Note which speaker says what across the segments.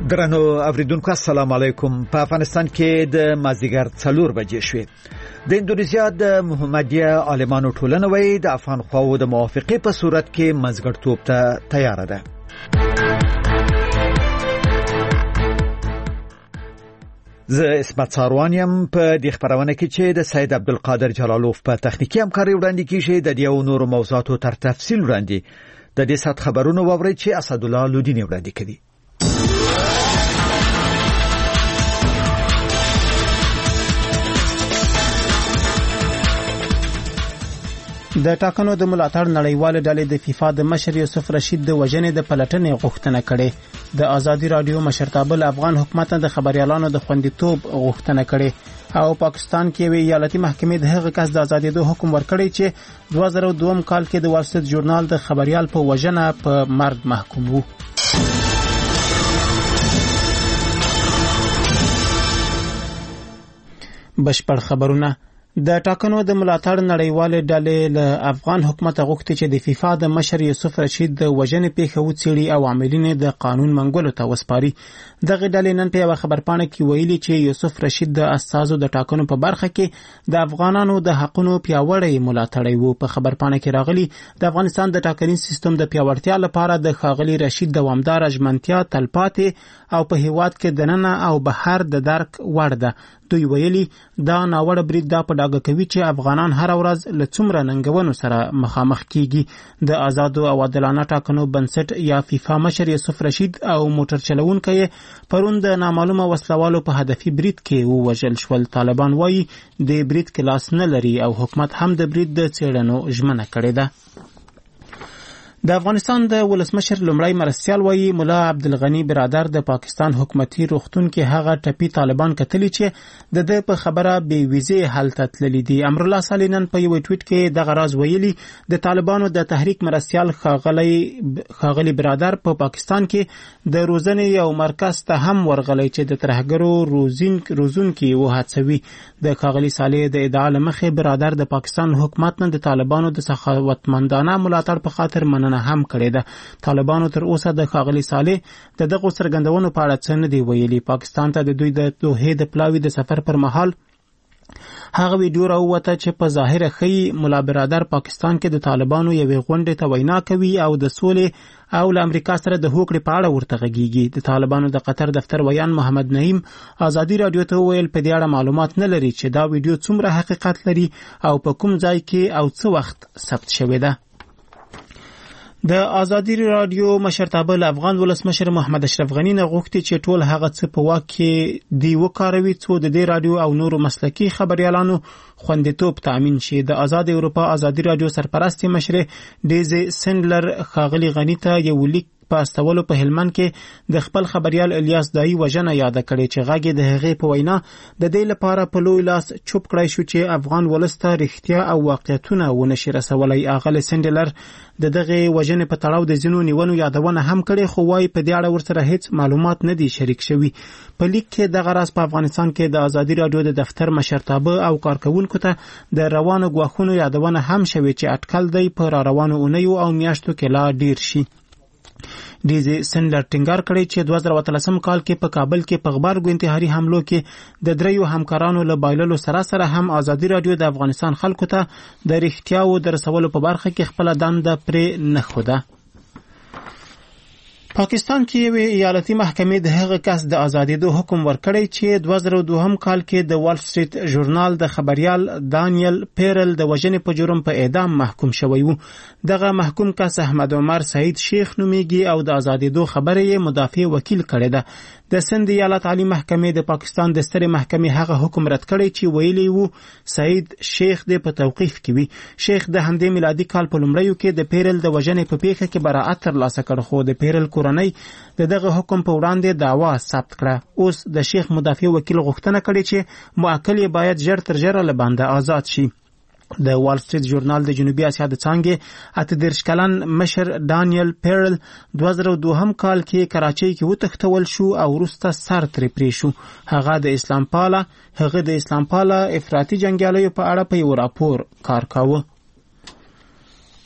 Speaker 1: درنو اوریدونکو السلام علیکم. په افغانستان کې د مازدیګر 4 بجې شوې. د اندونیزیا د محمدیه عالمانو ټولنه وایي د افغان خواو د موافقې په صورت کې منځګړیتوب ته تیار ده. زه اسمت ساروانیم په دې خبرونه کې چې د سید عبدالقادر جلالوف په تخنیکی همکاري وړاندې کیږي د یو نور موضوعاتو تر تفصیل وړاندې د دې سات خبرونه ووري چې اسدالله لودینی وړاندې کړي.
Speaker 2: د ټاکنو د ملاتړ نړیواله ډلې د فیفا د مشر یوسف رشید د وژنې د پلټنې غوښتنه کړې. د آزادي رادیو مشرتابه افغان حکومت د خبريالانو د خوندیتوب غوښتنه کړې او پاکستان کې وی ایالتي محکمې د هغه کس د آزادېدو حکم ورکړی چې 2002 کال کې د وال سټریټ ژورنال د خبريال په وژنه په مرګ محکوم وو. بشپړ خبرونه. د ټاکنو د ملاتړ نړیواله ډلې له افغان حکومت غوښتي چې د فیفا د مشر یوسف رشید د وژنې پیښه وڅېړي او عاملین د قانون منګولو ته وسپاري. دغه ډلې نن په خبرپاڼه کې ویلي چې یوسف رشید د اساسو د ټاکنو په برخه کې د افغانانو د حقونو پیاوړی ملاتړی وو. په خبرپاڼه کې راغلي د افغانستان د ټاکنیز سیستم د پیاوړتیا لپاره د ښاغلي رشید دوامدار ژمنتیا تلپاتې او په هیواد کې دننه او بهر د درک وړ ده. دوی ویلي دا ناوړه برید دا په ډاګه کوي چې افغانان هر ورځ له څومره ننګونو سره مخامخ کیږي. د آزادو او عادلانه ټاکنو بنسټ یا فیفا مشر یوسف رشید او موټر چلوونکی پرون د نامعلومه وسلوالو په هدفي برید کې ووژل شول. طالبان وایي د برید کې لاس نه لري او حکومت هم د برید د څېړنو ژمنه کړې ده. د افغانستان د ولسمشر لومړی مرستیال وایي مولا عبدالغنی برادر د پاکستان حکومتي روغتون کې هغه ټپي طالبان کتلی چې د د په خبره بې ویزې حالت تللی دي. امرالله سالینن په یو ټویټ کې دغه راز ویلي د طالبانو د تحریک مرستیال ښاغلي برادر په پاکستان کې د روزنې یو مرکز ته هم ورغلی چې د ترهګرو روزونکي وهڅوي. د ښاغلي صالح د ادعا له مخې برادر د پاکستان حکومت نه د طالبانو د سخاوتمندانه ملاتړ په خاطر مننه هم کړې ده. طالبانو تر اوسه د ښاغلي صالح د دغو څرګندونو په اړه څه نه دی ویلي. پاکستان ته د دوی د دوحې د پلاوي د سفر پر مهال هغه ویډیو راووته چې په ظاهر ښیي مولا برادر پاکستان کې د طالبانو یوې غونډې ته وینا کوي او د سولې او له امریکا سره د هوکړې په اړه ورته غږیږي. د طالبانو د قطر دفتر ویان محمد نعیم آزادي رادیو ته وویل په دې اړه معلومات نه لري چې دا ویډیو څومره حقیقت لري او په کوم ځای کې او څه وخت ثبت شوی ده. د آزادي رادیو مشرتابه له افغان ولسمشر محمد اشرف غنی نه غوښتي چې ټول هغه څه په واک کې دی وکاروي څو د دې رادیو او نورو مسلکي خبريالانو خوندیتوب تامین شي. د آزاد اروپا آزادي رادیو سرپرست مشر ډیزی سندلر ښاغلي غنی ته یو لیک په استولو په هلمند کې د خپل خبريال الیاس دای وژنه یاد کړي چې غږی د هغې په وینا د دې لپاره په لوی لاس چوپ کړی شو چې افغان ولسته رښتیا او واقعیتونه ونشي رسولای. اغل سندلر د دغه وژنې په تړاو د ځینو نیونو یادونه هم کړي خو وايي په دې اړه ورسره هیڅ معلومات نه دي شریک شوي. په لیک کې دغه راز په افغانستان کې د آزادي رادیو د دفتر مشرتابه او کارکونکو ته د روانو غواخونو یادونه هم شوي چې اټکل دی په را روانو اونیو او میاشتو کې لا ډیر شي. ډیزی سندلر ټینګار کړی چې 2013 کال کې په کابل کې په غبرګو انتحاري حملو کې د دریو همکارانو له بایللو سره هم آزادي رادیو د افغانستان خلکو ته د رښتیاو د رسولو په برخه کې خپل دنده پرې نه خوده. پاکستان کې یو ایالتي محکمې د هغه کس د آزادېدو حکم ورکړی چې 2002 کال کې د وال سټریټ ژورنال د خبريال دانیل پیرل د وژنې په جرم په اعدام محکوم شوی وو. دغه محکوم کس احمد عمر سعید شیخ نومیږي او د آزادېدو خبره یې مدافع وکیل کړی ده. د سند ایالت عالی محکمې د پاکستان د سترې محکمې هغه حکم رد کړی چې ویلي وو سعید شیخ د په توقیف کې وي. شیخ د همدې میلادي کال په لومړیو کې د پیرل د وژنې په پیښه کې براءت ترلاسه کړ خو د پیرل کورنۍ دغه حکم په وړاندې دعوا ثبت کړه. اوس د شیخ مدافع وکیل غوښتنه کړې چې معقل یې باید ژر تر ژره له بنده آزاد شي. د وال سټریټ ژورنال د جنوبي اسیا د څانګې 38 کلن مشر دانیل پیرل 2002 کال کې کراچۍ کې وتښتول شو او وروسته سر ترې پرې شو. هغه د اسلام پاله افراطي جنګیالیو په اړه په یو راپور کار کاوه.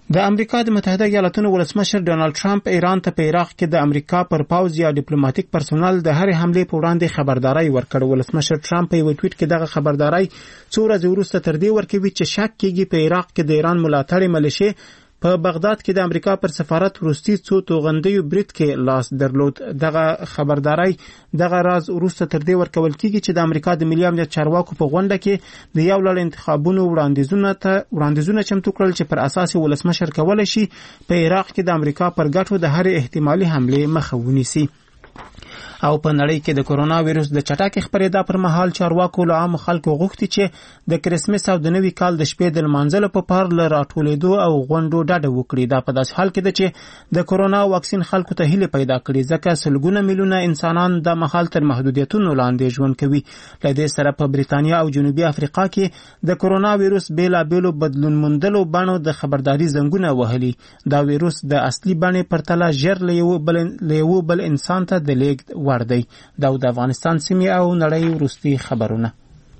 Speaker 2: د امریکا د متحده ایالاتونو ولسمشر ډونالد ټرمپ ایران ته په عراق کې د امریکا پر پاوځ یا ډیپلوماټیک پرسونل د هرې حمله په وړاندې خبرداري ورکړه. ولسمشر ټرمپ په یو ټویټ کې دغه خبرداري څو ورځې وروسته تر دې ورکوي چې شک کېږي په عراق کې د ایران ملاتړ ملیشې په بغداد کې د امریکا پر سفارت وروستي څو توغندیو برید کې لاس درلود. دغه خبرداري دغه راز وروسته تر دې ورکول کېږي چې د امریکا د ملي امنیت چارواکو په غونډه کې د یو لړ انتخابونو وړاندیزونه چمتو کړل چې پر اساس ولسمشر کولای شي په عراق کې د امریکا پر ګټو د هر احتمالي حمله مخه ونیسي. او په نړۍ کې د کورونا وایرس د چټک خپرېدا پر مهال چارواکو له عام خلکو غوښتي چې د کرسمس او د نوي کال د شپې د لمانځلو په پار له راټولېدو او غونډو ډډه وکړي. دا په داسې حال کې ده چې د کورونا واکسین خلکو ته هیله پیدا کړي ځکه سلګونه میلیونه انسانان د مهال تر محدودیتونو لاندې ژوند کوي. له دې سره په بریتانیا او جنوبي افریقا کې د کورونا وایرس بیلابېلو بدلون موندلو بڼو د خبرداري زنګونه وهلي. دا وایرس د اصلي بڼې پرتله ژر له یو بل انسان ته د لیږد وړ دی. دا د افغانستان سیمې او نړۍ وروستي خبرونه.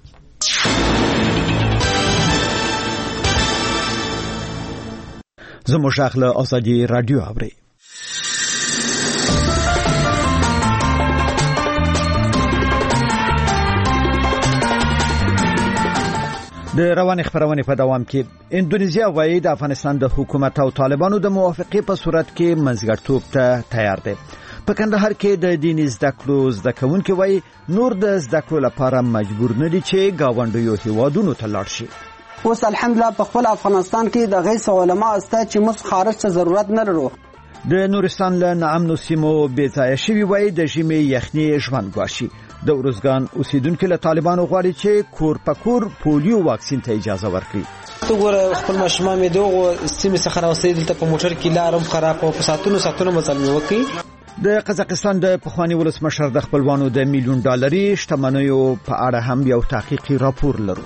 Speaker 1: زموږ غږ له ازادي رادیو اوري. د روان خبرونه په دوام کې اندونیزیا وایي د افغانستان د حکومت او طالبانو د موافقې په صورت کې منځګړیتوب ته تیار دی. په کندهار کې د دیني زده کړو زده کوونکي وایي نور د زده کړو لپاره مجبور نه دي چې گاونډیو هیوادونو ته لاړ شي.
Speaker 3: اوس الحمدلله په خپل افغانستان کې د غیر علماء استه چې موږ خارج ته ضرورت نه لرو.
Speaker 1: د نورستان له ناامنو سیمو بېځایه شوي وایي د ژمي یخني ژوند ګواښي. د ارزګان اوسیدونکو له طالبانو غواړي چې کور په کور پولیو واکسین ته اجازه ورکړي.
Speaker 4: ته ګوره خپل ماشومان مې دغه سیمې څخه راوستي دلته په موټر کې لارم خراب او په ساتونو مزلمي وکړي.
Speaker 1: د قزاقستان د پخوانی ولسمشر د خپلوانو د میلیون ډالري شتمنیو په اړه هم یو تحقیقي راپور لرو.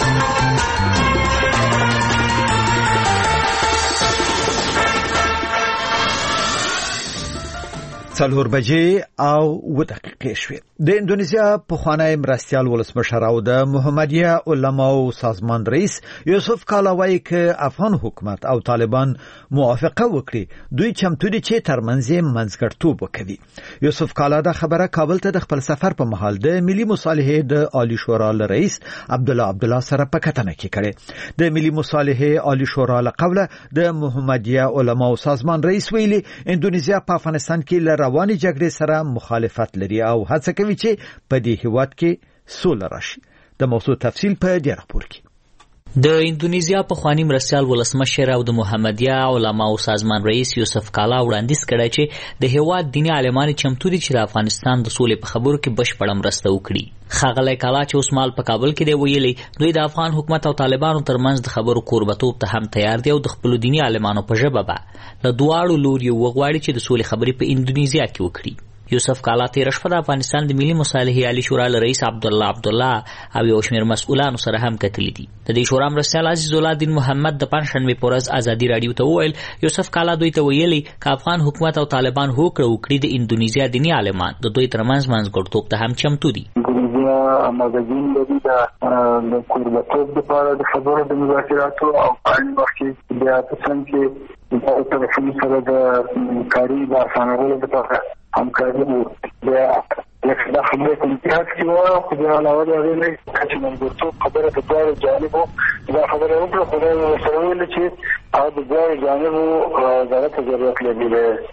Speaker 1: څلور بجې او 7 دقیقې شوې. د اندونیزیا پخوانی مرستیال ولسمشر او د محمدیه علماو سازمان رئیس یوسف کالا وایي چې افغان حکومت او طالبان موافقه وکړي دوی چمتو دي چې ترمنځ منځګړیتوب وکړي. یوسف کالا دا خبره کابل ته د خپل سفر په مهال د ملي مصالحې د عالی شورا رئیس عبدالله سره په کتنه کې کړي. د ملي مصالحې عالی شورا له قوله د محمدیه علماو سازمان رئیس ویلي اندونیزیا په افغانستان کې رواني جګړې سره مخالفت لري او هڅه کوي چې په دې هیواد کې سوله راشي. د موضوع تفصیل په دې راپور کې.
Speaker 5: د اندونیزیا پخوانی مرستیال ولسمشر او د محمدیه علماو سازمان رئیس یوسف کالا وړاندیز کړی چې د هیواد دیني عالمان چمتو دي چې د افغانستان د سولې په خبرو کې بشپړه مرسته وکړي. ښاغلی کالا چې اوس مهال په کابل کې دی ویلي دوی د افغان حکومت او طالبانو ترمنځ د خبرو کوربتوب ته هم تیار دي او د خپلو دیني عالمانو په ژبه به له دواړو لوریو وغواړي چې د سولې خبرې په اندونیزیا کې وکړي. یوسف کالا تیر شپه د افغانستان د ملي مصالحې عالی شورا رئیس عبدالله او یو شمېر مسؤلانو سره هم کتلي دي. د دې شورا مرستیال عزیز الله الدین محمد د پنځشنبې په ورځ ازادي رادیو ته وویل یوسف کالا دوی ته ویلي که افغان حکومت او طالبان هوکړه وکړي د اندونیزیا دیني عالمان د دوی ترمنځ منځګړیتوب ته هم چمتو دي.
Speaker 6: مګزین لري د کوربتوب لپاره د خبرو د مذاکراتو او پاین وخت بیا په څنګه کې د طرفونو سره د کاري د اسانولو لپاره همکاري بیا دا خبره کوم چې خو د علاوه د غوښنې چې منځګړیتوب خبره د دوه جانبو دا خبره وکړه خو دا سره ویل چې د دوه جانبو ضرورت لري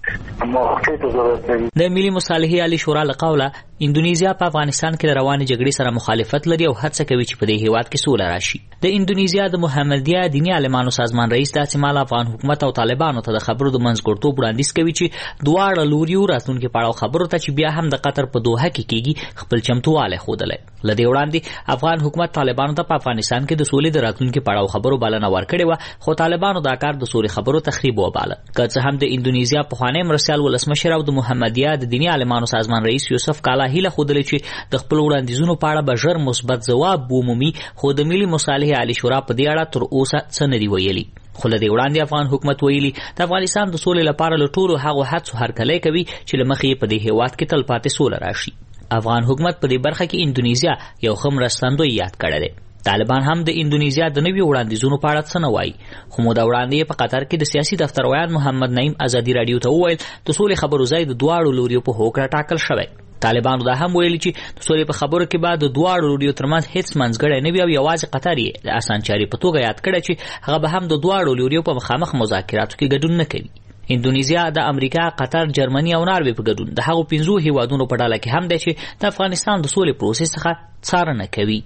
Speaker 5: د ملي مصالحې عالی شورا له قوله اندونیزیا په افغانستان کې د روانې جګړې سره مخالفت لري او هڅه کوي چې په دې هیواد کې سوله راشي. د اندونیزیا د محمدیه دیني عالمانو سازمان رئیس داسې مهال افغان حکومت او طالبانو ته د خبرو د منځګړیتوب وړاندیز کوي چې دواړه لوریو راتلونکي په اړه خبرو ته چې بیا هم د قطر په دوحه کې کېږي خپل چمتووالی ښودلی. له دې وړاندې افغان حکومت طالبانو ته په افغانستان کې د سولې د راتلونکي په اړه خبرو بلنه ورکړې وه خو طالبانو دا کار د سولې خبرو تخریب وباله. که څه هم د اندونیزیا پخوانی مرستیال ولسمشر او د محمدیه د دیني عالمانو سازمان رئیس یوسف کالا هیله ښودلې چې د خپل وړاندیزونو په اړه به ژر مثبت ځواب ومومي خو د ملي مصالحې عالی شورا په دې اړه تر اوسه څه نه دي ویلي. خو له دې وړاندې افغان حکومت ویلي د افغانستان د سولې لپاره له ټولو هغو هڅو هرکلی کوي چې له مخې په دې هیواد کې تلپاتې سوله راشي. افغان حکومت په دې برخه کې اندونیزیا یو ښه مرستندوی یاد کړی دی. طالبان هم د اندونیزیا د نوي وړاندیزونو په اړه څه نه وایي، خو موده وړاندې په قطر کې د سیاسي دفتر ویان محمد نعیم ازادي رادیو ته وویل د سولې خبرو ځای د دواړو لوریو په هوکړه ټاکل شوی. طالبانو دا هم ویلي چې د سولې په خبرو کې بعد د دواړو لوریو ترمنځ هیڅ منځګړی نه وي او یوازې قطر یې د اسانچاري په توګه یاد کړی چې هغه به هم د دواړو لوریو په مخامخ مذاکراتو کې ګډون نه کوي. اندونیزیا د امریکا، قطر، جرمني او ناروې په ګډون د هغو 5 هیوادونو په ډله کې هم دی چې د افغانستان د سولې پروسې څخه څارنه کوي.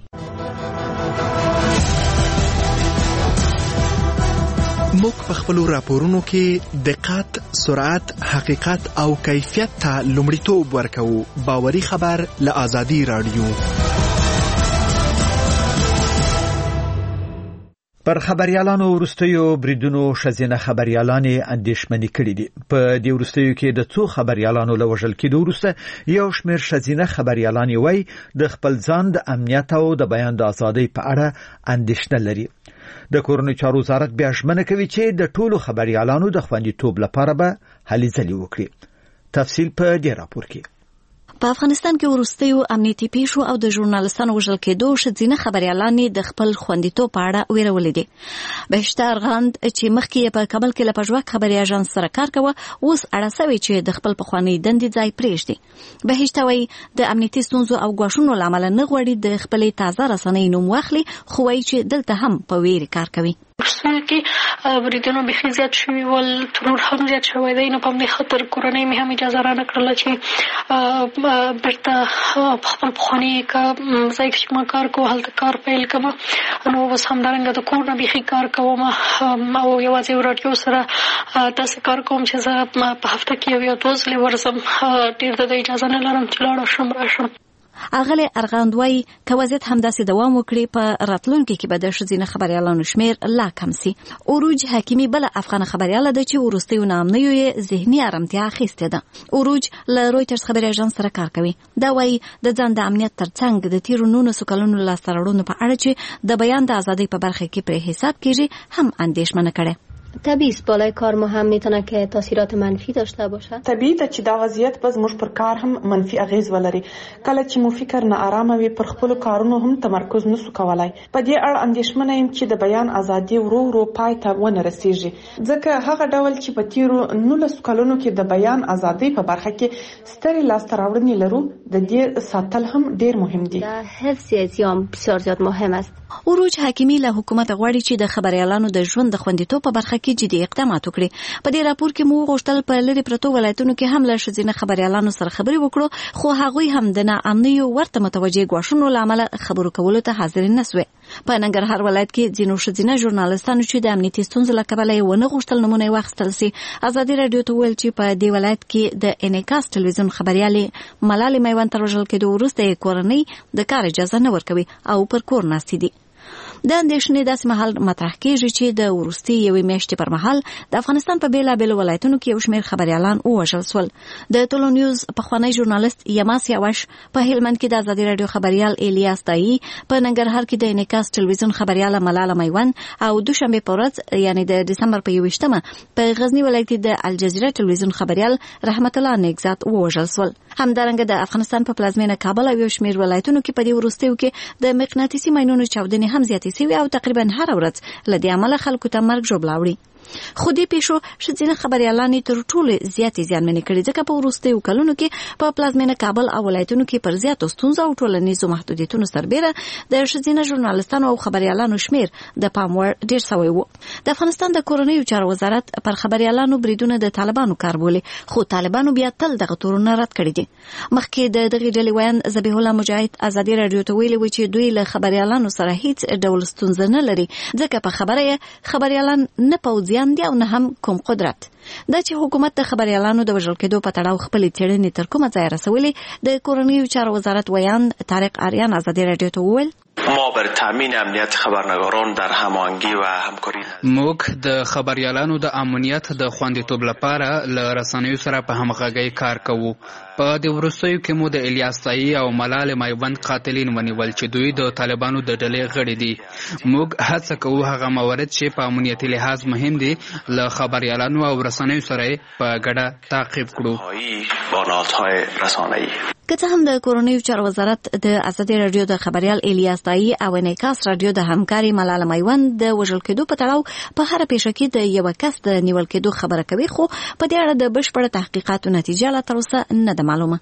Speaker 7: موږ په خپلو راپورونو کې دقت، سرعت، حقیقت او کیفیت ته لومړیتوب ورکوو. باوري خبر له آزادي رادیو.
Speaker 1: پر خبريالانو ورستیو بریدونو شزینه خبريالانې اندېښمنې کړې دي. په دې ورستیو کې د څو خبريالانو لوژل کېدو وروسته یو شمېر شزینه خبريالانې وایي د خپل ځان د امنیت او د بیان د ازادۍ په اړه اندېښنه لري. د کورنۍ چارو وزارت بیا ژمنه کوي چې د ټولو خبريالانو د خوندیتوب لپاره به هلې ځلې وکړي. تفصیل په دې راپور کې.
Speaker 8: په افغانستان کې ورستیو امنیتي پیښو او د ژورنالستانو وژل کېدو شذینه خبريالانې د خپل خوندیتوب په اړه ویرولې دي. بهشته ارغند چې مخکې په کابل کې له پژواک خبري اژانس سره کار کوي اوس اړه سوي چې د خپل پخوانی دندې ځای پرېږدي. بهشته وایي د امنیتي ستونزو او غواښونو لامل نه غواړي د خپل تازه رسنۍ نوم واخلي، خو وایي چې دلته هم په ویرې کار کوي.
Speaker 9: ورستیو کې بریدونه بېخي زیات شوي ول، ترور هم زیات شوی دی. نو په همدې خاطر کورنۍ مې هم اجازه رانه کړله چې بیرته په خپل پخواني ځای کې چې ما کار کوم هلته کار پیل کړم. نو اوس همدارنګه د کور نه بېخي کار کوم او یوازې یو راډیو سره داسې کار کوم چې زه په هفته کې یو 2 ځلې ورځم. ډېر د اجازه نه لرم چې لاړه شم راشم.
Speaker 8: اغلی ارغند وایي که وضعیت همداسې دوام وکړي په راتلونکي کې به د ښځینه خبریالانو شمیر لا کم سي. اوروج حکیمي بل افغان خبریاله ده چې وروستیو نامنیو یې ذهني آرامتیا اخیستې ده. اوروج له رویټرز خبري اژانس سره کار کوي. دا وایي د ځان د امنیت ترڅنګ د تیرو 19 کلونو لاسته راوړنو په اړه چې د بیان د ازادۍ په برخه کې پرې حساب کیږي هم اندېښمنه کړي.
Speaker 10: طبیعی است بالای کار ما هم میتونه که تاثیرات منفی داشته باشه.
Speaker 11: طبیعی ده چې دا وضعیت به زموږ پر کار هم منفي اغیز ولري. کله چې مو فکر نه آرام وي پر خپل کارونو هم تمرکز نسو کولای. په دې اړه اندېښمنه یم چې د بیان ازادي ورو ورو پای ته ونه رسیږي. ځکه هغه ډول چې په تیرو 19 کلونو کې د بیان ازادۍ په برخه کې ستري لاسته راوړنې لرو، د دې ساتل هم ډیر مهم دي.
Speaker 10: حفظ ازیام بسیار زیاد مهم است.
Speaker 8: اوروج حکیمی له حکومت غواړي چې د خبريالانو د ژوند د خوندیتوب په برخه کې جدي اقدامات وکړي. په دې راپور کې مو غوښتل په لری پرتو ولایتونو کې هم له ښځینه خبريالانو سره خبري وکړو، خو هغوی هم د ناامنیو ورته متوجه غواښونو لامل خبرو کولو ته حاضر نه سوي. په ننګرهار ولایت کې ځینو ښځینه ژورنالستانو چې د امنیتي ستونزو له کبله یې ونه غوښتل نمونه واخیستل سي. ازادي رادیو ته ویل چې په دې ولایت کې د انعکاس ټلویزیون خبريالې ملالۍ میوند تر وژل کېدو وروسته کورنۍ د کار اجازه نه ورکوي او پر کور ناستې دي. د اندېښنې داسې مهال مطرح کېږي چې د وروستي یوې میاشتې پر مهال د افغانستان په بېلابېلو ولایتونو کې یو شمېر خبریالان ووژل سول. د ټولو نیوز پخوانی ژورنالست یماس یاوش په هلمند کې د ازادي رادیو خبریال الیاس دایی، په ننګرهار کې د انعکاس ټلویزیون خبریاله ملاله میوند او دوشنبه په ورځ یعنی د دسمبر په 21مه په غزنی ولایت کې د الجزیره ټلویزیون خبریال رحمت الله نیکزاد ووژل سول. همدارنګه د افغانستان په پلازمینه کابل او یو شمېر ولایتونو کې په دې وروستیو کې د مقناطیسي ماینونو چاودنې هم زیاتې سوي او تقریبا هر ورځ له دې امله خلکو ته مرګ ژوبله وړي. خو دې پیښو ښځینه خبریالانې تر ټولو زیاتې زیانمنې کړي، ځکه په وروستیو کلونو کې په پلازمینه کابل او ولایتونو کې پر زیاتو ستونزو او ټولنیزو محدودیتونو سربیره د ښځینه ژورنالستانو او خبریالانو شمیر د پام وړ ډیر سوی و. د افغانستان د کورنیو چارو وزارت پر خبریالانو بریدونه د طالبانو کار بولي، خو طالبانو بیا تل دغه تورونه رد کړي دي. مخکې د دغه ډلې ویان ذبیح الله مجاهد ازادي رادیو ته ویلي و چې دوی له خبریالانو سره هیڅ ډول ستونزه نه لري، ځکه په خبره خبریالان نه پوځیان دي او نه هم کوم قدرت. دا چې حکومت د خبریالانو د وژل کېدو په تړاو خپلې څېړنې تر کومه ځایه رسولې، د کورنیو چارو وزارت ویان طارق آریان ازادي رادیو ته وویل
Speaker 12: ما بر تامین امنیت خبرنگاران در هماهنگی و همکاری
Speaker 13: موږ د خبریالانو د امنیت د خوندیتوب لپاره له رسنیو سره په همغږۍ کار کوو. په دې وروستیو کې مو د الیاس دایی او ملالۍ میوند قاتلین ونیول چې دوی د طالبانو د ډلې غړي دي. موږ هڅه کوو هغه موارد چې په امنیتي لحاظ مهم دي له خبریالانو او رسنیو سره په ګډه تعقیب کړو.
Speaker 8: که څه هم د کورنیو چارو وزارت د ازادي رادیو د خبريال الیاس دایی او انعکاس رادیو د همکاري ملاله میوند د وژل کېدو په تړاو په هر پیښه کې د یو کس د نیول کېدو خبره کوي، خو په دې اړه د بشپړ تحقیقاتو نتیجه لا تر اوسه نه ده معلومه.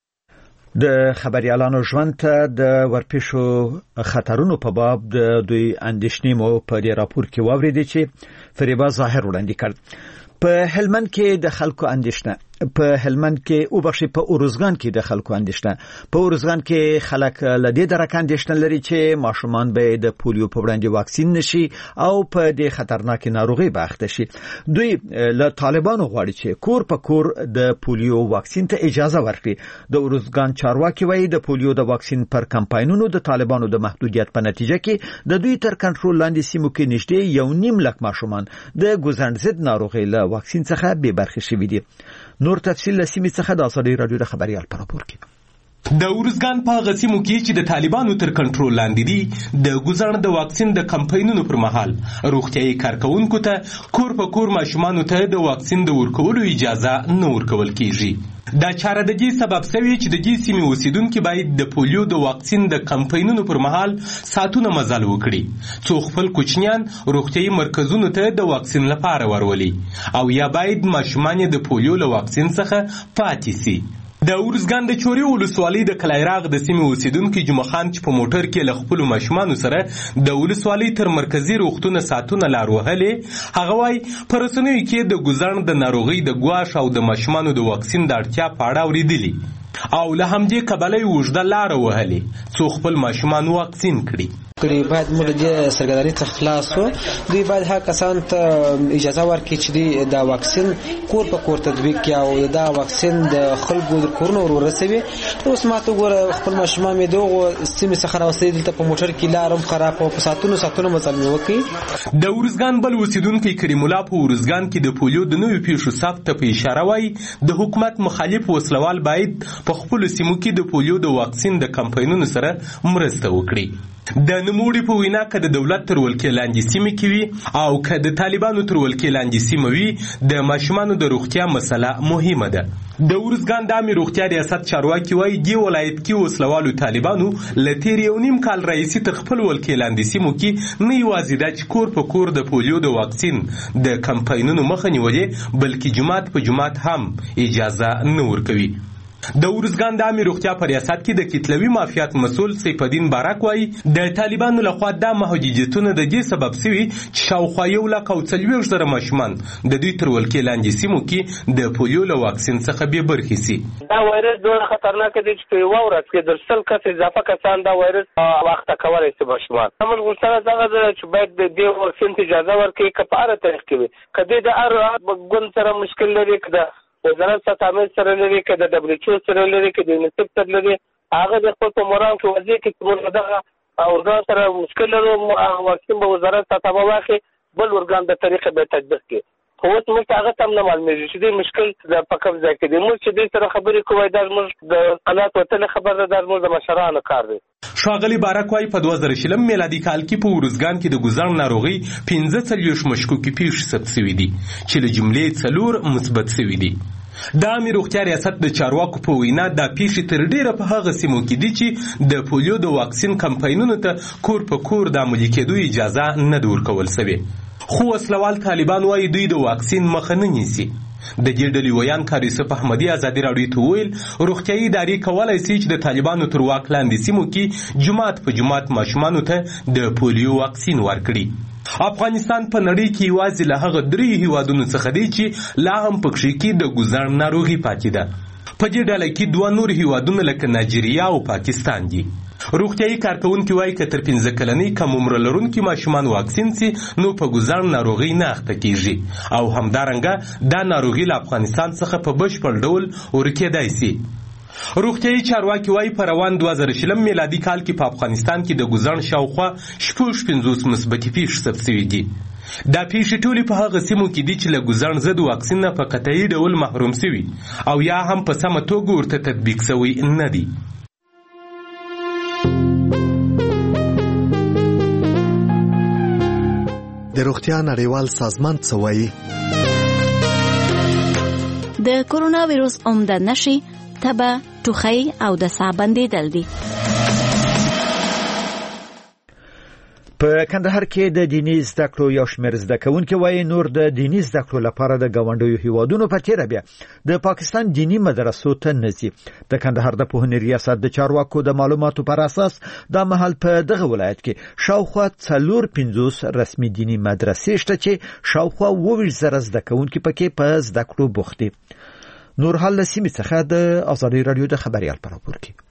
Speaker 1: د خبريالانو ژوند ته د ورپېښو خطرونو په باب د دوی اندېښنې مو په دې راپور کې واوریدي چې فریبا ظاهر وړاندې کړ. په هلمند کې د خلکو اندېښنه، په هلمند کې او بخښي په اورزګان کې د خلکو اندېښنه، په اورزګان کې خلک لدې درک اندېښنه لري چې ماشومان به د پولیو په وړاندې واکسین نشي او په دې خطرناک ناروغي به اخته شي. دوی له طالبانو غواړي چې کور په کور د پولیو واکسین ته اجازه ورکړي. د اورزګان چارواکي وایي د پولیو د واکسین پر کمپاینونو د طالبانو د محدودیت په نتیجه کې د دوی تر کنټرول لاندې سیمو کې نږدې 1.5 لک ماشومان د ګوزڼ ضد ناروغي له واکسین څخه بې برخې شوي دي. نور تفصیل لسیمې څخه د ازادي رادیو د خبريال په راپور کې.
Speaker 14: د اورزګان په غسیمو کې چې د طالبانو تر کنټرول لاندې دي د ګوزڼ د واکسین د کمپاینونو پر مهال روغتيایي کارکونکو ته کور په کور ماشومان ته د واکسین د ورکولو اجازه نه ورکول کیږي. دا چاره د دې سبب شوی چې د دې سیمې اوسیدونکو باید د پولیو د واکسین د کمپاینونو پر مهال ساتونه مزل وکړي څو خپل کوچنیان روغتيایي مرکزونو ته د واکسین لپاره ورولي او یا باید ماشومان د پولیو له واکسین څخه پاتې سي. د اورزګان د چوري ولسوالۍ د کلایراغ د سیمې اوسیدونکو جمعه خان چې په موټر کې له خپل ماشومان سره د ولسوالۍ تر مرکزی روغتون ساتونه لار وهلې، هغه وايي پر رسنیو کې د ګوزڼ د ناروغي د ګواښ او د ماشومان د واکسین د اړتیا په اړه اوریدلي او له همدې کبله وژده لار وهلې څو خپل ماشومان واکسین کړي.
Speaker 4: باید موږ د سرګردانۍ څخه خلاص شو. دوی باید هغه کسان ته اجازه ورکړي چې د واکسین کور په کور تطبیق کړي او دا واکسین د خلکو د کورونو ورسوي. اوس ماته ګوره خپل ماشومان مې دغه سیمې څخه راوستي دلته په موټر کې لارم خراب او په ساتونو مزلمي وکړي.
Speaker 14: د اورزګان بل اوسیدونکو کریم الله په اورزګان کې د پولیو د نوې پیښو ثبت ته په اشاره وایي د حکومت مخالف وسلوال باید په خپل سیمو کې د پولیو د واکسین د کمپاینونو سره مرسته وکړي. د نموړي په وینا که د دولت تر ولکې لاندې سیمې کې وي او که د طالبانو تر ولکې لاندې سیمه وي د ماشومانو د روغتیا مسله مهمه ده. د اورزګان د عامې روغتیا ریاست چارواکي وایي دې ولایت کې وسلوالو طالبانو له تېر 1.5 کال راهیسې تر خپل ولکې لاندې سیمو کې نه یوازې دا چې کور په کور د پولیو د واکسین د کمپاینونو مخه نیولې بلکې جومات په جومات هم اجازه نه ورکوي. د اورزګان د عامې روغتیا په ریاست کې د کتلوي مافیات مسؤل سیف الدین بارک وایي د طالبانو لخوا دا محدودیتونه د دې سبب شوي چې شاوخوا 140,000 ماشومان د دوی تر ولکې لاندې سیمو کې د پولیو له واکسین څخه بې برخې سي.
Speaker 15: دا وایرس ډېر خطرناک دی چې په یوه ورځ کې د 100 کس اضافه کسان دا وایرس واخته کولی شي ماشومان. موږ غوښتنه دغه ده چې باید د دې واکسین ته اجازه ورکړي که په هره طریق کې وي، که دې د هر ګوند سره مشکل لري، که د وزارت ساتامل سره لري، که د WHO سره لري، که د یونیسف سره لري، هغه د خپل په مرام کې وضعي کې چې موږ دغه ارګان سره مشکل لرو واکسین به وزارت ساتامه واخلي بل ارګان د طریقې به تطبیق کړي. خو اوس موږ هغه ته هم نه معلومېږي چې دې مشکل په کوم ځای کې دی. موږ چې دې سره خبرې کوو دا زموږ د قنات وتلې خبر ده، دا زموږ د مشرانو کار دی.
Speaker 14: ښاغلي بارک وايي په 2020 میلادي کال کې په اورزګان کې د ګوزڼ ناروغي 45 مشکوکې پیښې ثبت شوي دي چې له جملې 4 مثبت شوي دي. د عامې روغتیا ریاست د چارواکو په وینا دا پیښې تر ډیره په هغه سیمو کې دي چې د پولیو د واکسین کمپاینونو ته کور په کور د عملي کېدو اجازه نه ده ورکول شوې. خو وسلوال طالبان وايي دوی د واکسین مخه نه نیسي. د دې ډلې ویان کار یوسف احمدي ازادي راډیو ته ویل روغتیایي ادارې کولی شي چې د طالبانو تر واک لاندې سیمو کې جومات په جومات ماشومانو ته د پولیو واکسین ورکړي. افغانستان په نړۍ کې یوازې له هغه 3 هیوادونو څخه دی چې لا هم پکښې کې د ګوزڼ ناروغي پاتې ده. په دې ډله کې 2 نور هیوادونه لکه نایجیریا او پاکستان دي. روغتیایي کارکونکي وایي که تر 15 کلنۍ کم عمره لرونکي ماشومان واکسین سي نو په ګوزڼ ناروغي نه اخته کیږي او همدارنګه دا ناروغي له افغانستان څخه په بشپړ ډول ورکېدای سي. روغتیایي چارواکي وایي په روان 2020 میلادي کال کې په افغانستان کې د ګوزڼ شاوخوا 50 مثبتې پیښې ثبت شوي دي. دا پیښې ټولې په هغه سیمو کې دي چې له ګوزڼ ضد واکسین نه په قطعي ډول محروم شوي او یا هم په سمه توګه ورته تطبیق شوی نه دي.
Speaker 7: د روغتیا نړیوال سازمان څه وایي؟
Speaker 8: د کرونا ویروس عمده نښې تبه، ټوخی او د ساه بندیدل دي.
Speaker 1: په کندهار کې د دیني زده کړو یو شمېر زده کوونکي وایي نور د دیني زده کړو لپاره د ګاونډیو هیوادونو په تیره بیا د پاکستان دینی مدرسو ته نه ځي. د کندهار د پوهنې ریاست د چارواکو د معلوماتو پر اساس دا مهال په دغه ولایت کې شاوخوا 450 رسمي دینی مدرسې شته چې شاوخوا 20,000 زده کوونکي پکې په زده کړو بوخت دي. نور حال سیمې څخه د ازادي رادیو د خبريال په راپور کې.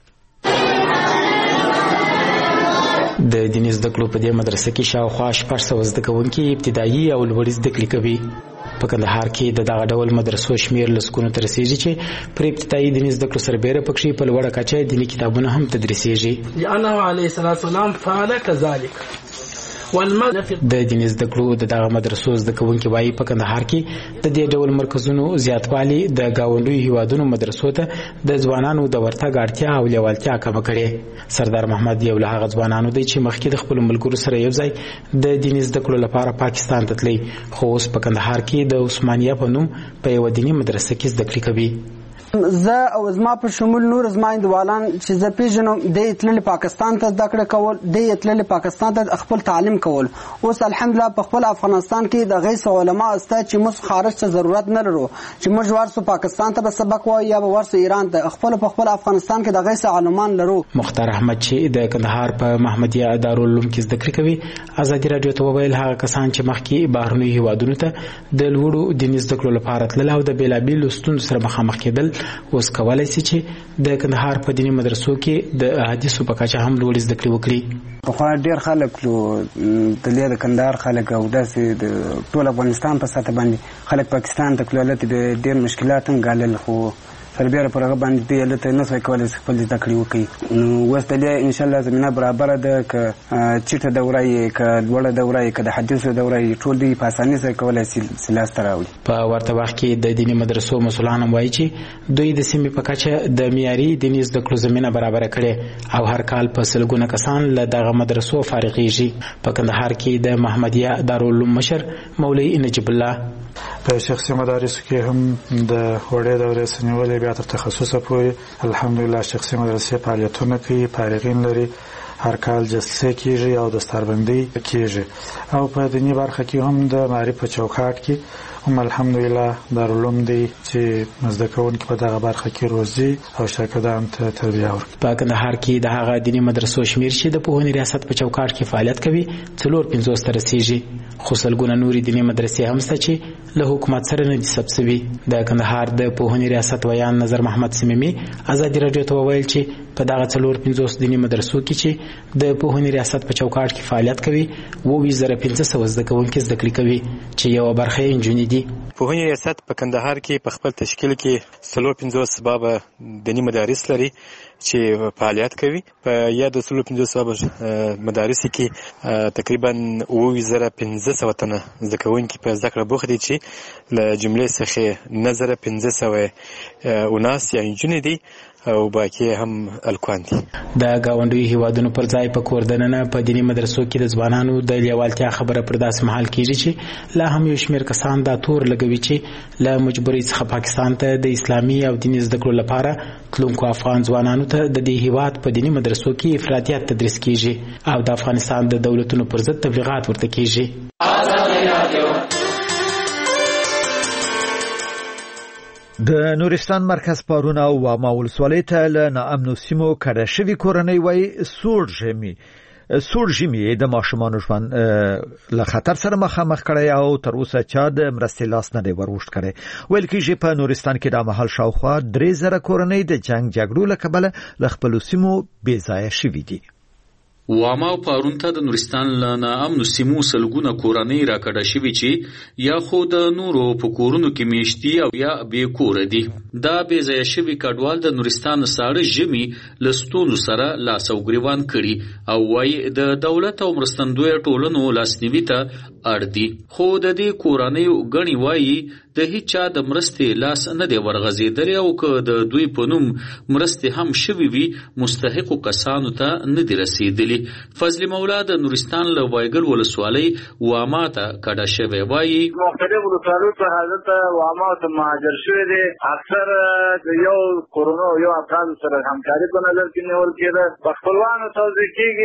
Speaker 2: د دیني زده کړو په دې مدرسه کې شاوخوا 600 زده کوونکي ابتدایي او لوړ زده کړې کوي. په کندهار کې د دغه ډول مدرسو شمیر لسکونو ته رسیږي چې پر ابتدایي دیني زده کړو سربېره پکې په لوړه کچه دیني کتابونه هم تدریسېږي.
Speaker 16: لأنه عليه الصلاة والسلام فعل كذلك.
Speaker 2: د دیني زده کړو د دغه مدرسو زده کوونکي وایي په کندهار کې د دې ډول مرکزونو زیاتوالی د ګاونډیو هیوادونو مدرسو ته د ځوانانو د ورتګ اړتیا او لیوالتیا کمه کړې. سردار محمد یو له هغه ځوانانو دی چې مخکې د خپل ملګرو سره یو ځای د دیني زده کړو لپاره پاکستان ته تللی، خو اوس په کندهار کې د عثمانیه په نوم په یو دیني مدرسه کې زده کړې کوي.
Speaker 3: زه او زما په شمول نور زما اندوالان چې زه پیژنم د اتلل پاکستان ته زده کړه کول، د اتلل پاکستان ته خپل تعلیم کول. اوس الحمدلله په خپل افغانستان کې د غیث علما استه چې موږ خارج ته ضرورت نه لرو چې موږ ورسو پاکستان ته به سبق وای یا به ورسو ایران ته. خپل په خپل افغانستان کې د غیث علمان لرو.
Speaker 2: مختار احمد چې د کندهار په محمدیه دارالعلوم کې زده کړې کوي ازادي رادیو ته وویل هغه کسان چې مخکې بهرنیو هیوادونو ته د لوړو دیني زده کړو لپاره تلل او د بیلابیلو ستونزو سره مخامخ کېدل اوس کولای شي چې د کندهار په دیني مدرسو کې د احادیثو په کچه هم لوړ زده کړې وکړي.
Speaker 3: په خو ډېر خلک د کندهار خلک او داسې د ټول افغانستان په سطح باندې خلک پاکستان ته تلل ته ډېر مشکلات هم ګالل، خو سربېره پر هغه باندې دی لته نه څه کولای خپل زده کړې وکړي. نو اوس د ان شاء الله زمينه برابر ده ک چیرته دوره یې ک لوړه دوره یې ک د حدیثو دوره یې ټول دی په اسانۍ سره کولای شي سلاس تراوي.
Speaker 2: په ورته وخت کې د دیني مدرسو مسولان هم وایي چې دوی د سیمې په کچه د معیاري دیني زده کړو زمينه برابر کړي او هر کال په سلګونه کسان له دغه مدرسو فارغېږي. په کندهار کې د محمدیه دارالعلوم مشر مولوي نجیب الله
Speaker 17: په شخصي مدارسو کې هم د وړې دورې سنولې بیا تر تخصصه پورې الحمدلله شخصي مدرسې فعالیتونه کوي، فارغین لري، هر کال جلسې کیږي او دستاربندي کیږي او په دینی برخه کې هم د معرفت چوکاټ کې هم الحمدلله دارالعلوم دی چې مزده کوونکي په دغه برخه کې روزي او شاګردان ته تربیه ورکوي.
Speaker 2: په کندهار کې د هغه دینی مدرسو شمیر چې د پوهنې ریاست په چوکاټ کې فعالیت کوي 450 ته رسیږي، خو سلګونه نورې دینی مدرسې هم شته چې له حکومت سره نه دي ثبت شوي. د کندهار د پوهنې ریاست ویان نظر محمد سمیمي ازادي رادیو ته وویل چې په دغه 450 دینی مدرسو کې چې د پوهنې ریاست په چوکاټ کې فعالیت کوي 2500 زده کوونکي زده کړې کوي چې یو برخه یې نجونې دي.
Speaker 18: پوهنې ریاست په کندهار کې په خپل تشکیل کې 450 بابه دینی مدارس لري چې فعالیت کوي. په یاد 450 مدارس کې تقریبا 2500 تنه زده کوونکي په زده کړه بوخت دي چې له جملې څخه 1500 اناس یا نجونې دي او باقي هم الکوان دي.
Speaker 2: د گاونډیو هیوادونو پر ځای په کوردننه په دینی مدرسو کې د ځوانانو د لیوالتیا خبره پر داس محل کیږي چې لا هم یو شمېر کسان دا تور لګوي چې له مجبورۍ څخه پاکستان ته د اسلامي او دیني زده کړو لپاره تلونکو افغان ځوانانو ته د دې هیواد په دینی مدرسو کې افراطیت تدریس کیږي او د افغانستان د دولتونو پر ضد تبلیغات ورته کیږي.
Speaker 1: د نورستان مرکز پارون او واما ولسوالۍ ته له ناامنو سیمو کډه شوي کورنۍ وایي سوړ ژمي د ماشومانو ژوند له خطر سره مخامخ کړی او تر اوسه چا د مرستې لاس نه دی وروشت کړی. ویل کېږي په نورستان کې د مهال شاوخوا 3000 کورنۍ د جنگ جګړو له کبله له خپلو سیمو بې ځایه شوي دي.
Speaker 19: واما او پارون ته د نورستان له ناامنو سیمو سلګونه کورنۍ راکډه شوي چې یا خو د نورو په کورونو کې میشتي او یا بې کوره دي. دا بې ځایه شوي کډوال د نورستان ساړه ژمي له ستونزو سره لاس او ګریوان کړي او وایي د دولت او مرستندویه ټولنو لاسنیوي ته اړ دي. خو د دې کورنیو ګڼې وایي د هیچا د مرستې لاس نه دی ورغځېدلی او که د دوی په نوم مرستې هم شوي وي مستحقو کسانو ته نه دي رسېدلي. فضل مولا د نورستان له وایګل ولسوالۍ واما ته کډه شوی وایي
Speaker 20: مختلف ولسوالۍ په حالت واما ته مهاجر شوی دي اکثر یو کورونو یو افراد سره همکاري په نظر کې نیول کېده په خپلوانو توزیع کېږي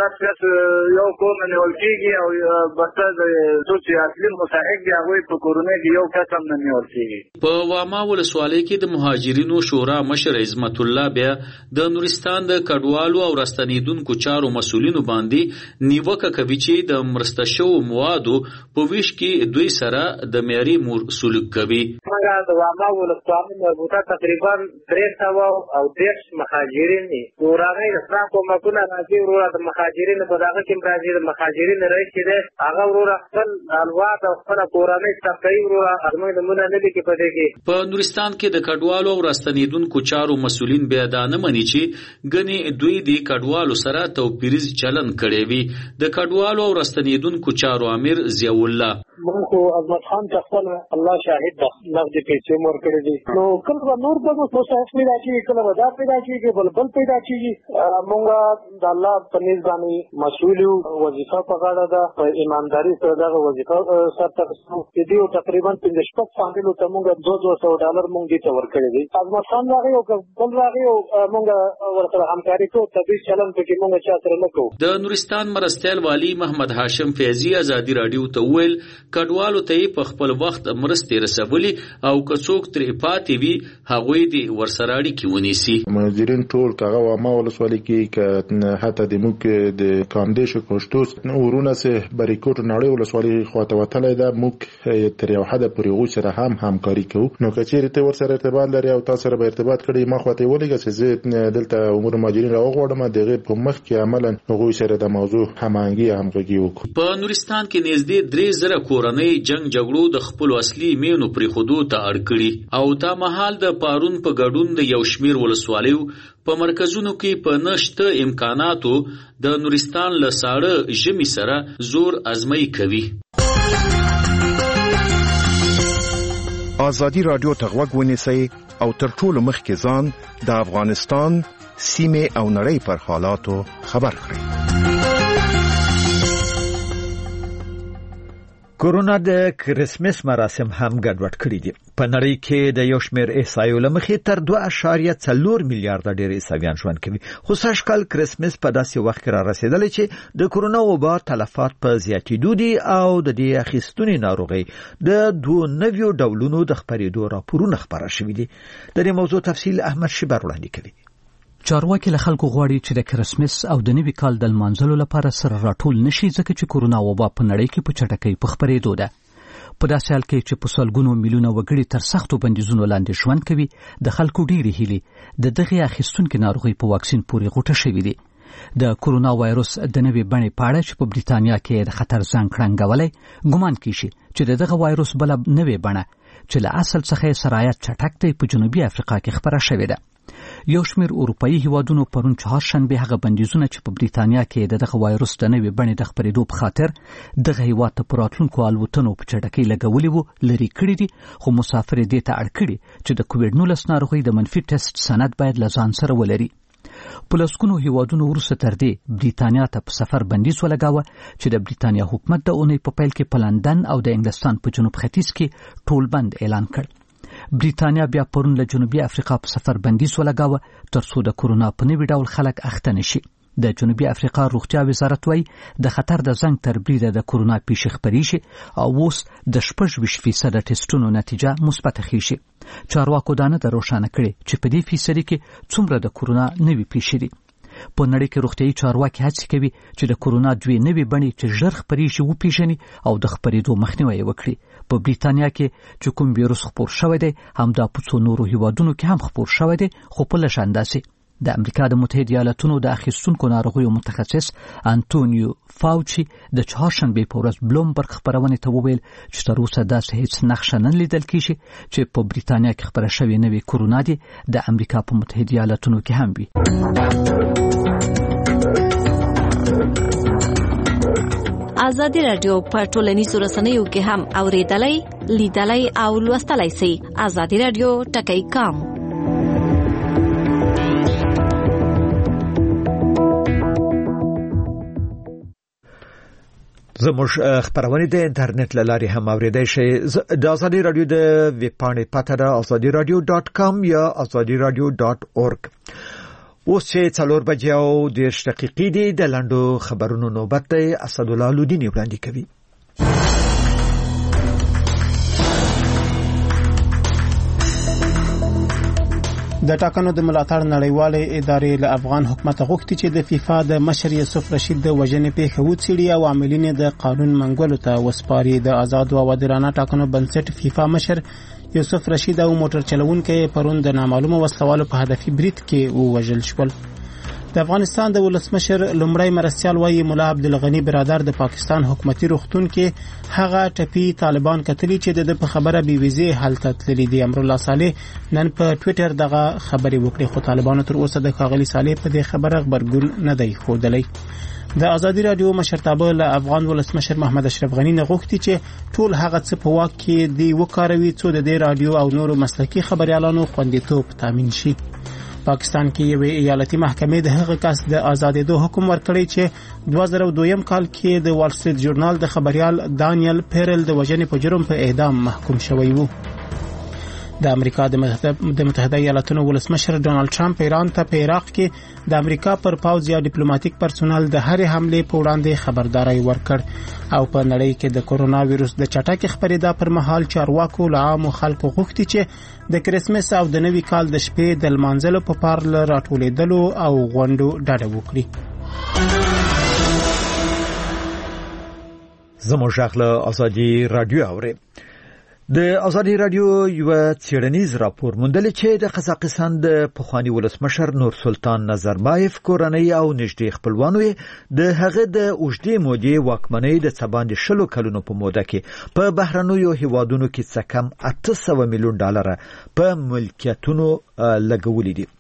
Speaker 20: یو کور نه نیول کېږي او بس د څه اصلي مستحق دی هغه په کورونه کې یو کس هم نه نیول کېږي
Speaker 19: په واما ولسوالۍ کې د مهاجرینو شورا مشر عظمت الله بیا د نورستان د کډوالو او راستنیدونکو چارو مسولینو باندې نیوکه کوي چې د مرسته شو موادو په ویش کې دوی سره د معیاري سلوک کوي
Speaker 20: موږ د واما ولسوالۍ مربوطه تقریبا 300 او 10 مهاجرین دي ورغه اسلام کومکونه راځي ورته د مهاجرین په دغه کې راځي د مهاجرین رئیس دی هغه ورته خپل الواد او خپل کورنۍ تفصیل ورته ارمه نمونه نه دي کې پدې کې
Speaker 19: په نورستان کې د کډوالو او راستنیدونکو چارو مسولین بیا دا نه مني چې غني دوی د کډوالو سره توپیریز چلن کړي وي د کډوالو او راستنیدونکو چارو امیر ضیاء الله
Speaker 20: موږ عظمت خان خپل الله شاهد ده نقد پیسې مور کړې دي نو کله نور به مصاحب پیدا کیږي کله ودا پیدا کیږي بل پیدا کیږي موږ د الله په نس باندې مسؤل وظیفه په غاړه ده په ایمانداري سره دغه وظیفه سره تاسو دې تقریبا 15 فامیلو ته موږ $200 موږ دې ته ورکړې دي عظمت خان راغی او بل راغی او موږ ورسره همکاري کوو تدریس چلن پکې موږ چا سره نه کوو
Speaker 19: د نورستان مرستیال والی محمد هاشم فیضی ازادي رادیو ته ویل کډوالو ته په خپل وخت مرستې رسولي او کڅوک ترې پاتې وي هغوی دې ورسره اړیکې ونیسي
Speaker 21: مهاجرین ټول کاغه واما ولسوالۍ کې حتی د موږ د کاندیش کوشتوس ورونه سه بریکوټ نړۍ ولسوالۍ خواته وتلې ده موږ تر یو حد پورې غو سره همکاري کوو نو کچېرې ته ورسره ارتباط لري او تاسو سره به ارتباط کړئ ما خواته ولګه چې زه دلته امور مهاجرین راوغوړم دغه په مخ کې عملاً غو سره د موضوع همغږي وکړو
Speaker 19: په نورستان کې نږدې 3000 کورنۍ جنگ جګړو د خپل اصلي مینو پرې خودو ته اړ کړي او تا مهال د پارون په ګډون د یو شمیر ولسوالیو په مرکزونو کې په نشته امکاناتو د نورستان له ساړه ژمي سره زور ازمایي کوي
Speaker 22: آزادی رادیو ته غوږ ونیسئ او تر ټولو مخکې ځان د افغانستان سیمه او نړۍ پر حالاتو خبر کړئ
Speaker 1: کورونا د کرسمس مراسم هم ګډوډ کړي دي په نړۍ کې د یو شمېر احصایو له مخې تر 2.4 میلیارډ ډېر عیسویان ژوند کوي خو سږکال کرسمس په داسې وخت کې را رسیدلی چې د کورونا وبا تلفات په زیاتېدو دي او د دې اخیستونې ناروغۍ د 2 نویو ډولونو د خپرېدو راپورونه خپاره شوي دي د دې موضوع تفصیل احمد شیبر وړاندې کوي
Speaker 23: چارواکي له خلکو غواړي چې د کرسمس او د نوي کال د لمانځلو لپاره سره راټول نشي ځکه چې کورونا وبا په نړۍ کې په چټکۍ په خپرېدو ده په داسې حال کې چې په سلګونو میلیونه وګړي تر سختو بندیزونو لاندې ژوند کوي د خلکو ډېرې هیلې د دغه اخیستونکو ناروغۍ په واکسین پورې غوټه شوې دي د کورونا وایروس د نوې بڼې په اړه چې په بریتانیا کې د خطر زنګ کړنګولې ګومان کیږي چې دغه وایروس بل نوې بڼه چې له اصل څخه سرایت چټک دی په جنوبي افریقا کې خبره شوې ده یو شمېر اروپایي هیوادونو پرون چهارشنبه هغه بندیزونه چې په بریتانیا کې دغه وایروس د نوې بڼې د خپرېدو په خاطر دغه هیواد ته په راتلونکو الوتنو په چټکۍ لګولي وو لرې کړي دي خو مسافر دې ته اړ کړي چې د کووډ-19 ناروغۍ د منفي ټیسټ سند باید له ځان سره ولري په لسګونو هیوادونو وروسته تر دې بریتانیا ته په سفر بندیز ولګاوه چې د بریتانیا حکومت د اونۍ په پیل کې په لندن او د انګلستان په جنوب ختیځ کې ټول بند اعلان کړ بریتانیا بیا پرون له جنوبي افریقا په سفر بندیز ولګاوه ترڅو د کورونا په نوي ډول خلک اخته نشي د جنوبي افریقا روغتیا وزارت وايي د خطر د زنګ تر بریده د کورونا پیښې خپرې شي او اوس د 26% ټیسټونو نتیجه مثبت ښیي چارواکو دا نه روښانه کړي چې په دې فیصدي کې څومره د کورونا نوي پیښې دي په نړۍ کې روغتیايي چارواکي هڅه کوي چې د کورونا دوی نوي بڼې چې ژر خپرې شي وپیژني او د خپرېدو مخنیوي وکړي په بریتانیا کې چې کوم ویروس خپور شوی دی همدا په څو نورو هیوادونو کې هم خپور شوی دی خو په لږ اندازه د امریکا د متحده ایالاتونو د اخیستونکو ناروغیو متخصص انټونیو فاوچي د چهارشنبه په ورځ بلومبرګ خبرونه ته وویل چې تر اوسه داسې هیڅ نښه نه لیدل کیږي چې په بریتانیا کې خبره شوې نوې کورونا دی د امریکا په متحده ایالاتونو کې هم وي
Speaker 8: آزادی رادیو په ټولنیزو رسنیو کې هم اوریدلای لیدلای او لوستلای شئ آزادی رادیو ټکی کام
Speaker 1: زموږ خبرونه د انټرنیټ له لارې هم اوریدای شئ. د ازادي رادیو د ویب پاڼې پته ده azadiradio.com یا azadiradio.org. اوس چې 4 بجې او 10 دقیقې دي د لاندو خبرونو نوبت دی. اسدالله لودینی وړاندې کوي.
Speaker 2: د ټاکنو د ملاتړ نړیوالې ادارې له افغان حکومت غوښتي چې د فیفا د مشر یوسف رشید د وژنې پیښه وڅېړي او عاملین د قانون منګولو ته وسپاري. د آزاد او عادلانه ټاکنو بنسټ فیفا مشر یوسف رشید او موټر چلوونکي پرون د نامعلومه وسوالو په هدفي برید کې ووژل شول. د افغانستان د ولسمشر لومړی مرستیال وایي مولا عبدالغنی برادر د پاکستان حکومتي روغتون کې هغه ټپي طالبان کتلي چې د په خبره بي ویزه حالت تللي دي. امرالله صالح نن په ټوئیټر دغه خبري وکړي خو طالبانو تر اوسه د ښاغلي صالح په دې خبره خبرګون نه دی ښودلی. د ازادي رادیو مشرتابه له افغان ولسمشر محمد اشرف غنی نه غوښتي چې ټول هغه څه په واک کې دی وکاروي څو د دې رادیو او نورو مسلکي خبريالانو خوندیتوب تامین شي. پاکستان کې یو ایالتي محکمې د هغه کس د آزادېدو حکم ورکړی چې 2002 کال کې د وال سټریټ ژورنال د خبريال دانیل پیرل د وژنې په جرم په اعدام محکوم شوی وو. د امریکا د متحده ایالاتونو ولسمشر ډونالد ټرمپ ایران ته په عراق کې د امریکا پر پوځ یا ډیپلوماټیک پرسونل د هرې حمله په وړاندې خبرداري ورکړ او په نړۍ کې د کورونا وایروس د چټکې خپرېدا پر مهال چارواکو له عامو خلکو غوښتي چې د کریسمس او د نوي کال د شپې د لمانځلو په پار له راټولېدلو او غونډو ډډه وکړي.
Speaker 1: زموږ له ازادي رادیو اوري. د ازادي رادیو یو څېړنیز راپور موندلی چې د قزاقستان د پخوانی ولسمشر نور سلطان نظربایف کورنۍ او نږدې خپلوانو د هغه د اوږدې مودې واکمنۍ د څباندې 20 کلونو په موده کې په بهرنیو هیوادونو کې څه کم $800 میلیون په ملکیتونو لګولې دي.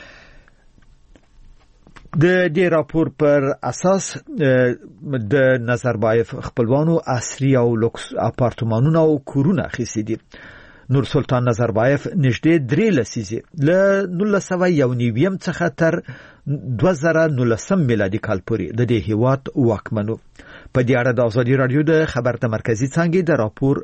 Speaker 1: د دې راپور پر اساس د نظربایف خپلوانو عصري او لوکس اپارتمانونه او کورونه اخیستي دي. نور سلطان نظربایف نږدې 3 لسیزې له 1991 څخه تر 2019 میلادي کال پورې د دې هیواد واکمنو. په دې اړه د ازادي رادیو د خبر د مرکزی څنګه د راپور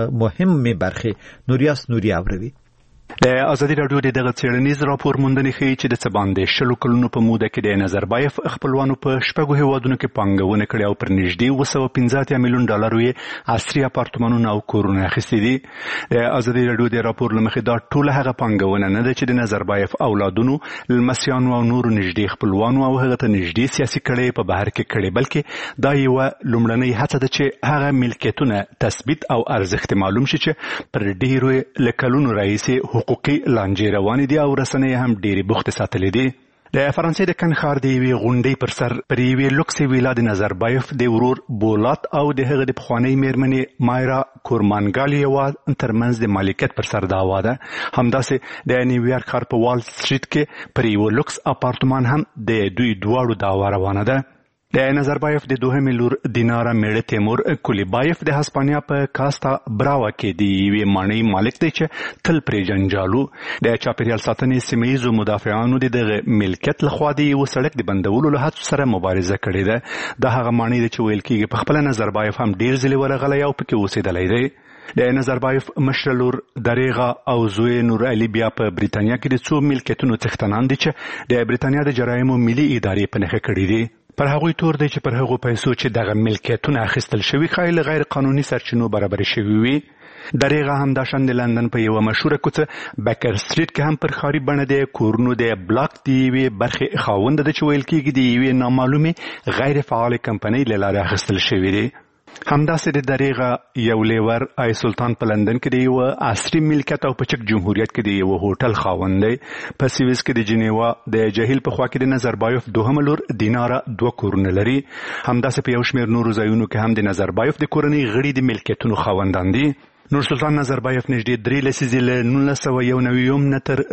Speaker 1: مهمه برخه نوریاس نوري اوروي.
Speaker 5: د ازادي رادیو دغه څېړنیز راپور موندنې ښیي چې د څه باندې 20 کلونو په موده کې د نظربایف خپلوانو په 6 هیوادونو کې پانګونه کړې او پر نږدې $215 میلیون یې عصري اپارتمانونه او کورونه اخیستي دي. د ازادي رادیو د راپور لمخې دا ټول هغه پانګونه نه ده چې د نظربایف اولادونو لمسیانو او نورو نږدې خپلوانو او هغه ته نږدې سیاسي کړې په بهر کې کړې بلکې دا یو لومړنۍ هڅه ده چې هغه ملکیتونه تثبیت او ارزښت معلوم شي چې پر ډیرو لکلونو راځي حقوقي لانجې روانې دي او رسنۍ هم ډېری بوخت ساتلې دي. د فرانسې د کن ښار د یوې غونډۍ پر سر پر یوې لوکسې ویلا د نظربایف د ورور بولات او د هغه د پخوانۍ میرمنې مایرا کورمانګالیوا ترمنځ د مالکیت پر سر دعوا ده. همداسې د نیویارک ښار په وال سټریټ کې پر یو لوکس اپارتمان هم د دوی دواړو دعوا روانه ده. د نظربایف د دوهمې لور دینارا میړه تیمور کولیبایف د هسپانیا په کاستا براوا کې د یوې ماڼۍ مالک دی چې تل پرې جنجالو. د چاپیریال ساتنې سیمه ییزو مدافعانو د دغه ملکیت لخوا د یو سړک د بندولو له هڅو سره مبارزه کړې ده. د هغه ماڼۍ د چې ویل کېږي په خپل نظربایف هم ډیر ځلې ورغلی او پکې اوسېدلی دی. د نظربایف مشره لور دریغه او زوی نور علي بیا په بریتانیا کې د څو ملکیتونو څښتنان دي چې د بریتانیا د جرایمو ملي ادارې په نښه کړي دي. پر هغوی تور دی چې پر هغو پیسو چې دغه ملکیتونه اخیستل شوي ښایي له غیر قانوني سرچینو برابر شوي وي. دریغه همداشان د لندن په یوه مشهوره کوڅه بیکر سټریټ کې هم پر ښاري بڼه د کورونو د بلاک د یوې برخې خاونده ده چې ویل کېږي د یوې نامعلومې غیر فعالې کمپنۍ له لارې اخیستل شوي دي. همداسې د دریغه یو لیور آی سلطان په لندن کې د یو عصري ملکیت او په چک جمهوریت کې د یو هوټل خاوند دی. په سویس کې د جنیوا د جهیل په خوا کې د نظربایف دوهمه لور دینارا 2 کورونه لري. همداسې په یو شمېر نورو ځایونو کې هم د نظربایف د کورنۍ غړي د ملکیتونو خاوندان دي. نور سلطان نظربایف نږدې 3 لسیزې له 1991 نه تر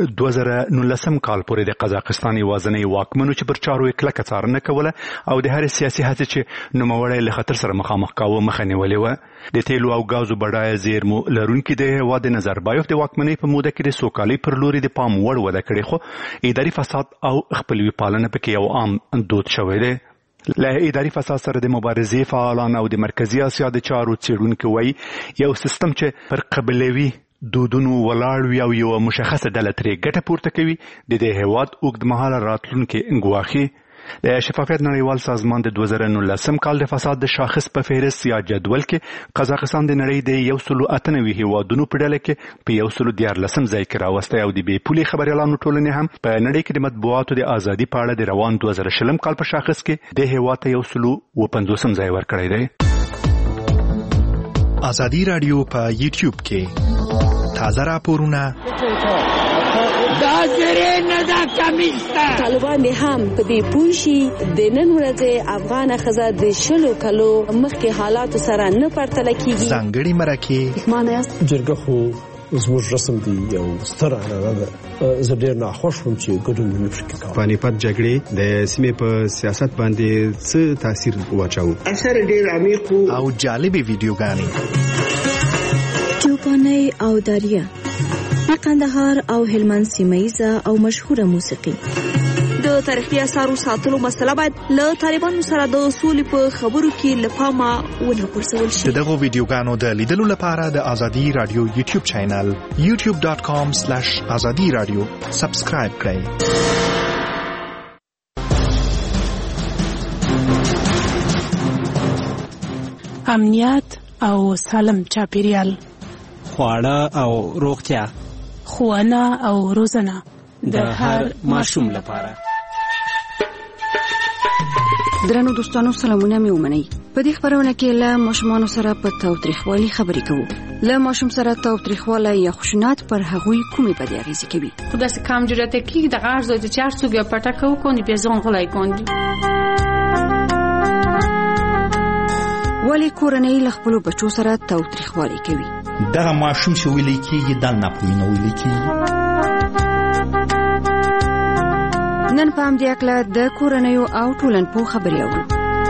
Speaker 5: 2019 کال پورې د قزاقستان یوازینی واکمنو چې پر چارو یې کلکه څارنه کوله او د هرې سیاسي هڅې چې نوموړی له خطر سره مخامخ کاوه مخه نیولې وه. د تیلو او ګازو بډایه زیرمو لرونکي د هېواد د نظربایف د واکمنۍ په موده کې د سوکالۍ پر لوري د پام وړ وده کړې خو اداري فساد او خپلوي پالنه پکې یو عام دود شوی دی. له اداري فساد سره د مبارزې فعالان او د مرکزی اسیا د چارو څېړونکو وایي یو سیستم چې پر قبیلوي دودونو ولاړ وي او یو مشخصه ډله ترې ګټه پورته کوي د دې هېواد اوږدمهاله راتلونکي ګواښي. د شفافیت نړیوال سازمان د 2019 کال د فساد د شاخص په فهرست یا جدول کې قزاقستان د نړۍ د 198 هیوادونو په ډله کې په 114 ځای کې راوستی او د بې پولې خبریالانو ټولنې هم په نړۍ کې د مطبوعاتو د ازادي په اړه د روان 2020 کال په شاخص کې د هیواد ته 150 ځای ورکړی دی.
Speaker 7: ازادي رادیو په یوټیوب کې تازه راپورونه
Speaker 6: طالبان هم په دې پوه شي د نن ورځې افغان ښځه د 20 کالو مخکې حالاتو سره نه پرتله کیږي.
Speaker 7: ځانګړي مرکې
Speaker 6: معنی
Speaker 9: جرګه خو زموږ رسم دی یو ستر عنعنه ده. زه ډېر ناخوښ وم چې ګډون مې پکې کاوه.
Speaker 11: پانیپت جګړې د سیمې په سیاست باندې څه تاثیر واچاوه؟
Speaker 9: اثر ډېر عمیق
Speaker 7: او جالبې ویډیوګانې.
Speaker 24: چوپانۍ او داریه د قندهار او هلمند سیمه‌ایزه او مشهوره موسیقي.
Speaker 6: د تاریخي اثارو ساتلو مسله باید له طالبانو سره د اصول په خبرو کې له پامه ونه غورځول شي.
Speaker 7: دغه ویډیوګانو د لیدلو لپاره د ازادي رادیو یوټیوب چینل youtube.com/azadi radio سبسکرایب کړئ.
Speaker 25: امنیت او سالم چاپیریال،
Speaker 26: خواړه او روغتیا،
Speaker 25: ښوونه او روزنه
Speaker 26: د هر ماشوم لپاره.
Speaker 8: درنو دوستانو سلامونه مې ومنئ. په دې خبرونه کې له ماشومانو سره په تاوتریخوالي خبرې کوو. له ماشوم سره تاوتریخوالی یا خشونت پر هغوی کومې بدې اغېزې کوي؟
Speaker 27: خو داسې کم جرأته کېږي د غږ زوی د چار څوک یا پټکه وکړي بیا ځان غلی کړي.
Speaker 8: ولې کورنۍ له خپلو بچو سره تاوتریخوالی کوي؟
Speaker 28: دغه ماشوم چې ویلې کېږي د ناپوهۍ نه ویلې کېږي.
Speaker 8: نن په همدې هکله د کورنیو او ټولنپوه خبرې اورو.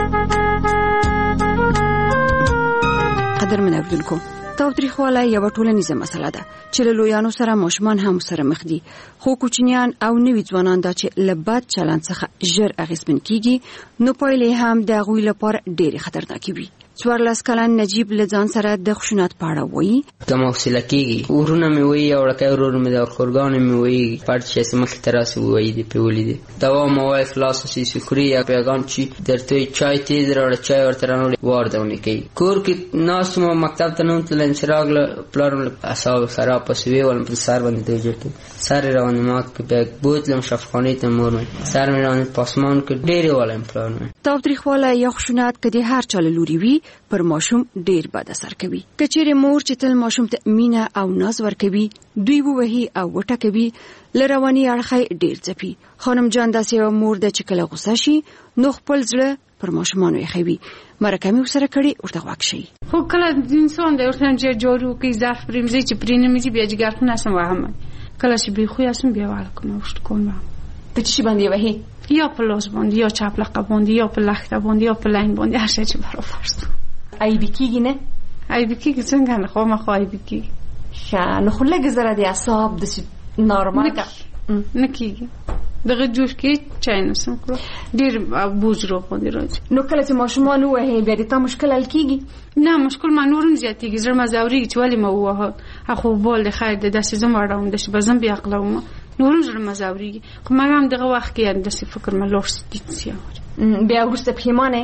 Speaker 8: قدرمن اوریدونکو، تاوتریخوالی یوه ټولنیزه مسله ده چې له لویانو سره ماشومان هم سره مخ دي، خو کوچنیان او نوي ځوانان دا چې له بد چلند څخه ژر اغېزمن کیږي نو پایلې هم د هغوی لپاره ډېرې خطرناکې وي. 14 کلن نجیب له ځان سره د خشونت په اړه وایي:
Speaker 29: کم حوصله کېږي، ورونه مې وایي او وړوکی ورور مې د خورګانې مې وایي پټ چې مخې ته راسي وایي دې پې ولیدې دوا مې وایي خلاص سي خوري یا پیغام چې درته چای تیز راوړه چای ورته رانوړي واردونې کوي. کور کې ناست مو مکتب ته نه تلم چې راغله پلار مې اعصاب خراب پسې ویولم په سر باندې دی جوړ سر روانې مات کې بیا بوتلم شفاخانې ته مور مې سر مې روانې پاسمان کې ډېرې والایم پلار مې.
Speaker 8: تاوتریخوالی یا خشونت که د هر چا له لوري وي پر ماشوم ډیر بد اثر کوي. کچېرې مور چې تل ماشوم ته مینه او ناز ورکوي، دوی ووهي او وټکوي، له رواني اړخه ډیر ځپي. خانم جان داسې یوه مور ده چې کله غوسه شي نو خپل زړه پر ماشومانو یخوي. مرکه مې ورسره کړې، ورته غوږ شئ.
Speaker 27: خو کله انسان دی ورته چې جارو کوي ظرف پرېمځي چې پرې نه میځي بیا جګر خو نسم وهم کله چې بې خوی اسم بیا وال کوم وشت کوم
Speaker 8: په چی باندې وهي
Speaker 27: یا په لاس باندې یا چپ لقب باندې یا په لخته باندې یا په لاین باندې هر شي چې برابر است.
Speaker 8: ایبی کیږي نه؟
Speaker 27: ایبی کیږي څنګه نه خو ما خو ایبی کیږي.
Speaker 8: نو خو لږ زره د اعصاب د نارمال
Speaker 27: نه کیږي. دغه جوش کې چای نسم کړو ډیر بوج رو باندې راځي.
Speaker 8: نو کله چې ماشومان وهي بیا د تا مشکل حل کیږي؟
Speaker 27: نه مشکل ما نورم زیاتېږي. زړه مزاوري چې ولې ما ووهه اخو بول د خیر د داسې زم اړوم د شي بزم بیا عقلوم نورم زړه مزاوري خو ما هم دغه وخت کې داسې فکر ما لور ستې
Speaker 8: بیا ورسته پښیمانه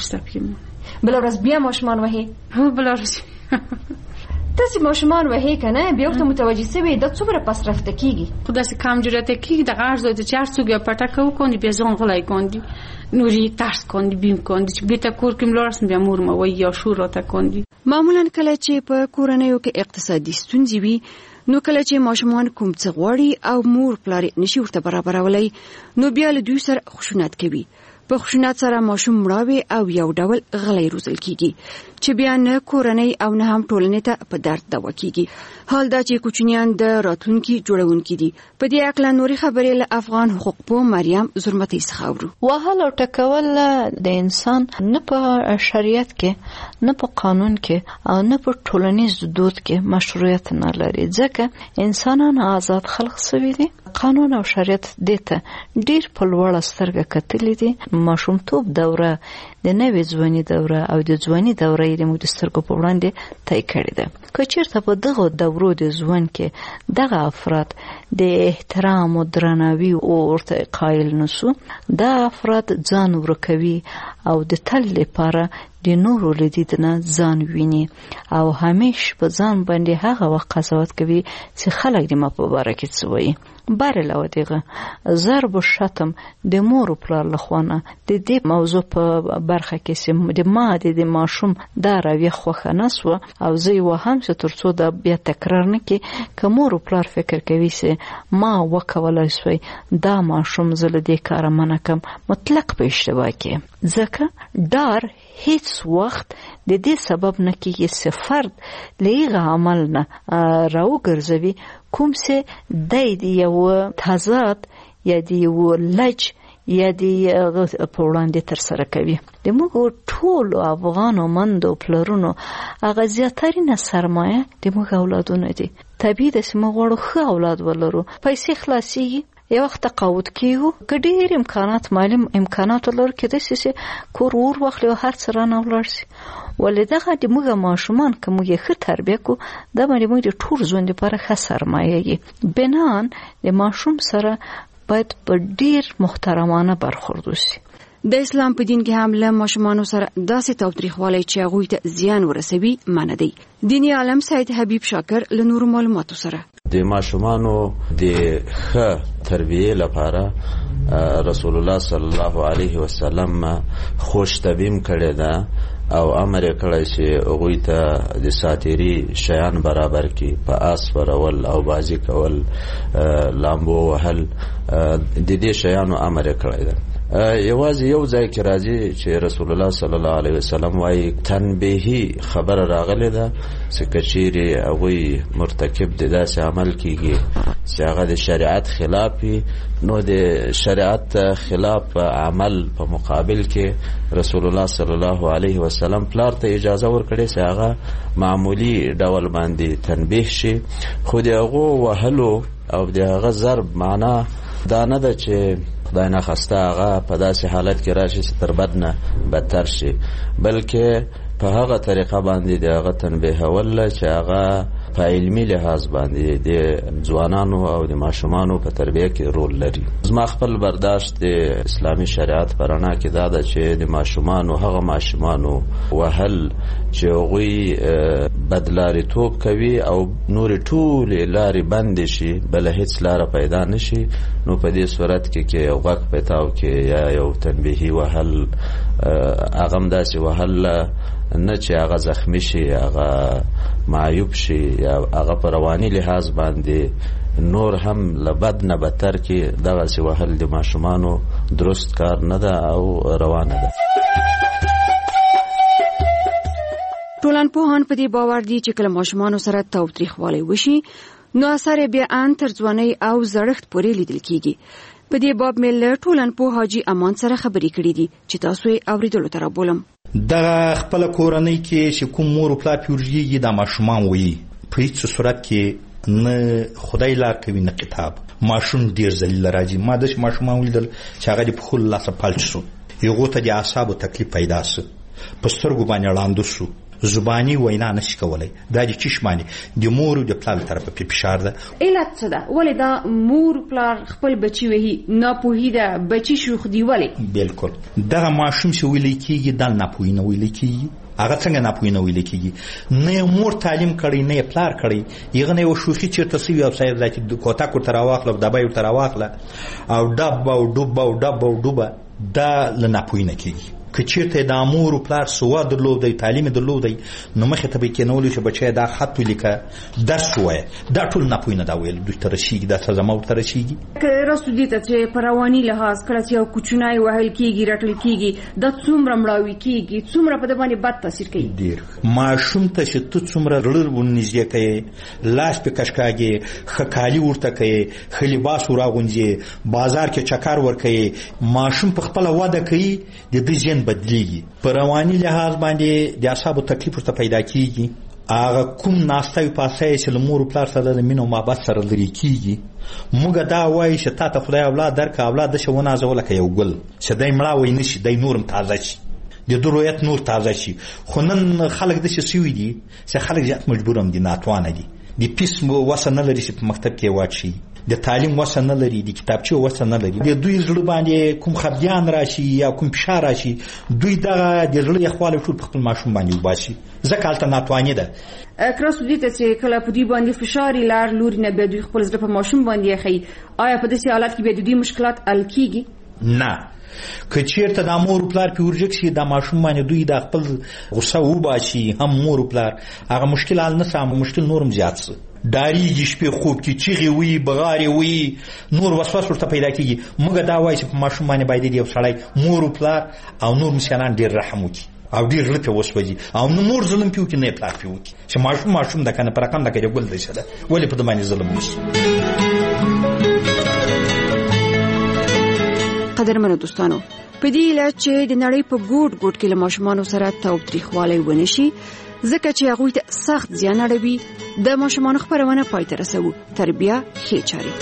Speaker 8: بل ورځ بیا ماشومان وهي.
Speaker 27: هو بل ورځ
Speaker 8: تاسو ماشومان وهي کنه بیا ورته متوجي سوي د څومره پسرفته کیږي.
Speaker 27: خو داسې کم جرأته کیږي د غږ زوی د چار څوک یا پټکه وکړي بیا ځان غلی کړي نوري ترس کړي بیم کړي چې بیت کور کې ملارس بیا مور مو وي یا شور راته کړي.
Speaker 8: معمولا کله چې په کورنیو کې اقتصادي ستونزې وي نو کله چې ماشومان کوم څه غواړي او مور پلار نشي ورته برابرولای نو بیا له دوی سره خشونت کوي. په خشونت سره ماشوم مړاوي او یو ډول غلی روزل کیږي چې بیا نه کورنۍ او نه هم ټولنې ته په درد دوا کیږي. حال دا چې کوچنیان د راتلونکي جوړونکي دي. په دې اړه نوري خبرې له افغان حقوقپوه مریم زرمتي څخه اورو.
Speaker 30: وهل او ټکول د انسان نه په شریعت کې نه په قانون کې او نه په ټولنیز دود کې مشروعیت نه لري ځکه انسانان آزاد خلق شوي دي. قانون او شریعت دته ډیر په لوړ سترګه کتلې دي. ماشومتوب دوره د نوې ځواني دوره او د ځواني دوره یې موږ د سترګو په وړاندې طی کړې ده. که چېرته په دغه دورو د ژوند کې دغه افراد د احترام او درناوي او ورته قایل نشو، دا افراد ځان ورکوي او د تل لپاره د نورو لدید نه ځان ویني او همیش په ځان باندې هغه وخت قضاوت کوي چې خلک د ما په باره کې څه وایي. بار علاوه دغه ضرب و شتم د مور او پلار لخوانه د دې موضوع په برخه کې چې د ما د ماشوم دا رویه خوښه نه سوه او زه یې وهم چې تر څو دا بیا تکرار نه کړي، که مور او پلار فکر کوي چې ما وکولای سوی دا ماشوم زه له دې کاره منع کړم، مطلق په اشتباه کې. ځکه ډار هیڅ وخت د دې سبب نه کېږي چې فرد له هغه عمل نه راوګرځوي کوم چې دی د یو تضاد یا د یو لج یا د په وړاندې ترسره کوي. د موږ ټولو افغانو مندو پلرونو هغه زیاترینه سرمایه د موږ اولادونه دي. طبیعي ده چې موږ غواړو ښه اولاد ولرو، پیسې خلاصېږي، یو وخت تقاعد کیږو، که ډېر امکانات مالي امکانات ولرو کېدای شي چې کور ور واخلي او هر څه رانه ولاړ شي. ولې دغه د موږ ماشومان که موږ یې ښه تربیه کړو دا باندې موږ د ټول ژوند لپاره ښه سرمایه یي. بنان د ماشوم سره باید په ډېر محترمانه برخورد وشي.
Speaker 3: د اسلام په دین کې هم له ماشومانو سره داسې تاوتریخوالی چې هغوی ته زیان ورسوي منع دی. دیني عالم سید حبیب شاکر له نورو معلوماتو سره
Speaker 4: د ماشومانو د ښه تربیه لپاره رسول الله صلی الله علیه وسلم خوش تبیم کړی ده او امر یې کړی چې هغوی ته د ساتیري شیان برابر کړي، په آس سپرول او بازي کول، لامبو وهل، د دې شیانو امر یې کړی ده. یوازې یو ځای کې راځي چې رسول الله صلی الله علیه وسلم وایي تنبیهی خبره راغلی ده چې که چیرې هغوی مرتکب د داسې عمل کېږي چې هغه د شریعت خلاف وي، نو د شریعت خلاف عمل په مقابل کې رسول الله صلی الله علیه وسلم پلار ته اجازه ورکړي چې هغه معمولی ډول باندې تنبیه شي، خو د هغو وهلو او د هغه ضرب معنا دا نه ده چې خدای نخواسته هغه په داسې حالت کې راشي چې تر بد نه بدتر شي، بلکې په هغه طریقه باندې د هغه تنبیهول چې هغه په علمي لحاظ باندې د ځوانانو او د ماشومانو په تربیه کې رول لري. زما خپل برداشت د اسلامي شریعت په رڼا کې دا ده چې د ماشومانو هغه ماشومانو وهل چې هغوی بدلاریتوب کوي او نورې ټولې لارې بندې شي، بله هیڅ لاره پیدا نه شي، نو په دې صورت کې یو غږ پیتاو کې یا یو تنبیهي وهل، هغه هم داسې وهل نه چې هغه زخمی شي، هغه معیوب شي، یا هغه په رواني لحاظ باندې نور هم لبد نه بدتر کې، دغسې وهل د ماشومانو درست کار نه ده او روانه ده.
Speaker 3: ټولنپوهان په دې باور دي چې کله ماشومانو سره تاوتریخوالی وشي نو اثر بیا ان تر ځوانۍ او زړښت پورې لیدل کیږي. په دې باب مې له ټولنپوه حاجي امان سره خبرې کړې دي چې تاسو یې اوریدلو ته رابولم.
Speaker 28: دغه خپل کورنۍ کې چې کوم مور او پلار پیورږي دا ماشومان وایي په هیڅ صورت کې نه خدای لار کوي نه کتاب. ماشوم ډیر ذلیل راځي. ما د ماشومان ولیدل چې هغه د خپل لاس پالچ شو، یو ته د اعصابو تکلیف پیدا شو، په سترګو باندې لاندو شو، زبانی وینا نشي کولای. دا د چشمانی د مور او د پلار طرف په فشار ده.
Speaker 3: علت څه ده؟ ولې دا مور پلار خپل بچي وهي؟ ناپوهي ده، بچي شوخ دی ولې؟
Speaker 28: بالکل دغه ماشوم چې ویل کېږي دل ناپوهي نه ویل کېږي. هغه څنګه ناپوهي نه ویل کېږي؟ نه مور تعلیم کړی نه پلار کړی، یغه نه یو شوخي چیرته سوي او صاحب ځکه کوتا کو تر واخله دبای تر واخله او ډب او ډوب او ډب او ډوبه دا لناپوهي نه کېږي. که چیرته د امور پلار سوا درلودی تعلیم درلودی نو مخه ته به کېنول شي بچي دا خط ولیکه درس وای دا ټول نه پوینه دا ویل دوی تر شي دا څه زمو تر شي
Speaker 3: که راسو دي ته چې پروانی لحاظ کړه چې یو کوچنای وهل کیږي رټل کیږي د څومره مړاوي کیږي څومره په باندې بد تاثیر کوي.
Speaker 28: ډیر ماشوم ته چې ته څومره رړل ونیږي کوي لاس په کشکاږي خکالي ورته کوي خلیباس وراغونځي بازار کې چکر ور کوي ماشوم په خپل واده کوي د دې ځین بدلیږي. په رواني لحاظ باندې د اعصابو تکلیف ورته پیدا کیږي هغه کوم ناستای پاسای چې له مور پلار سره د مینه او محبت سره لري کیږي موږ دا وایي چې تا ته خدای اولاد درکړه اولاد د شونه ازول که یو ګل چې دای مړه وای نشي دای نورم تازه شي د درویت نور تازه شي خو نن خلک د څه سوي دي چې خلک ځات مجبورم دي ناتوانه دي د پیس وسه نه لري چې په مکتب کې واچي د تعلیم وسه نه لري د کتابچې وسه نه لري د دوی زړه باندې کوم خفګان راشي یا کوم فشار راشي دوی دغه د زړه یخواله ټول په خپل ماشوم باندې وباسي ځکه هلته ناتواني ده
Speaker 3: کراسو دې ته چې کله په دوی باندې فشار لار لوري نه به دوی خپل زړه په ماشوم باندې خي آیا په داسې حالت کې به دوی مشکلات حل کیږي؟
Speaker 28: نه که چیرته د مور پلار په ورجک شي د ماشوم باندې دوی د خپل غصه وباسي هم مور پلار هغه مشکل حل نه سم مشکل نورم زیات سي داریږي شپې خوب کې چیغې وي بغارې وي نور وسواس ورته پیدا کیږي موږ دا وایو چې په ماشوم باندې باید یو سړی مور پلار او نور مسیانان ډېر رحم وکړي او ډېر زړه پرې وسوځي او نور ظلم پرې وکړي نه یې پلار پرې وکړي چې ماشوم د کنه په رقم د کې ګل دی شه ده ولې په ده باندې ظلم وشي.
Speaker 3: قدرمنو دوستانو په دې علاج چې د نړۍ په ګوټ ګوټ کې له ماشومانو سره تاوتریخوالی ونشي ځکه چې هغوی ته سخت زیان اړوي د ماشومانو خپرونه پای ته رسوو تربیه ښې چارې.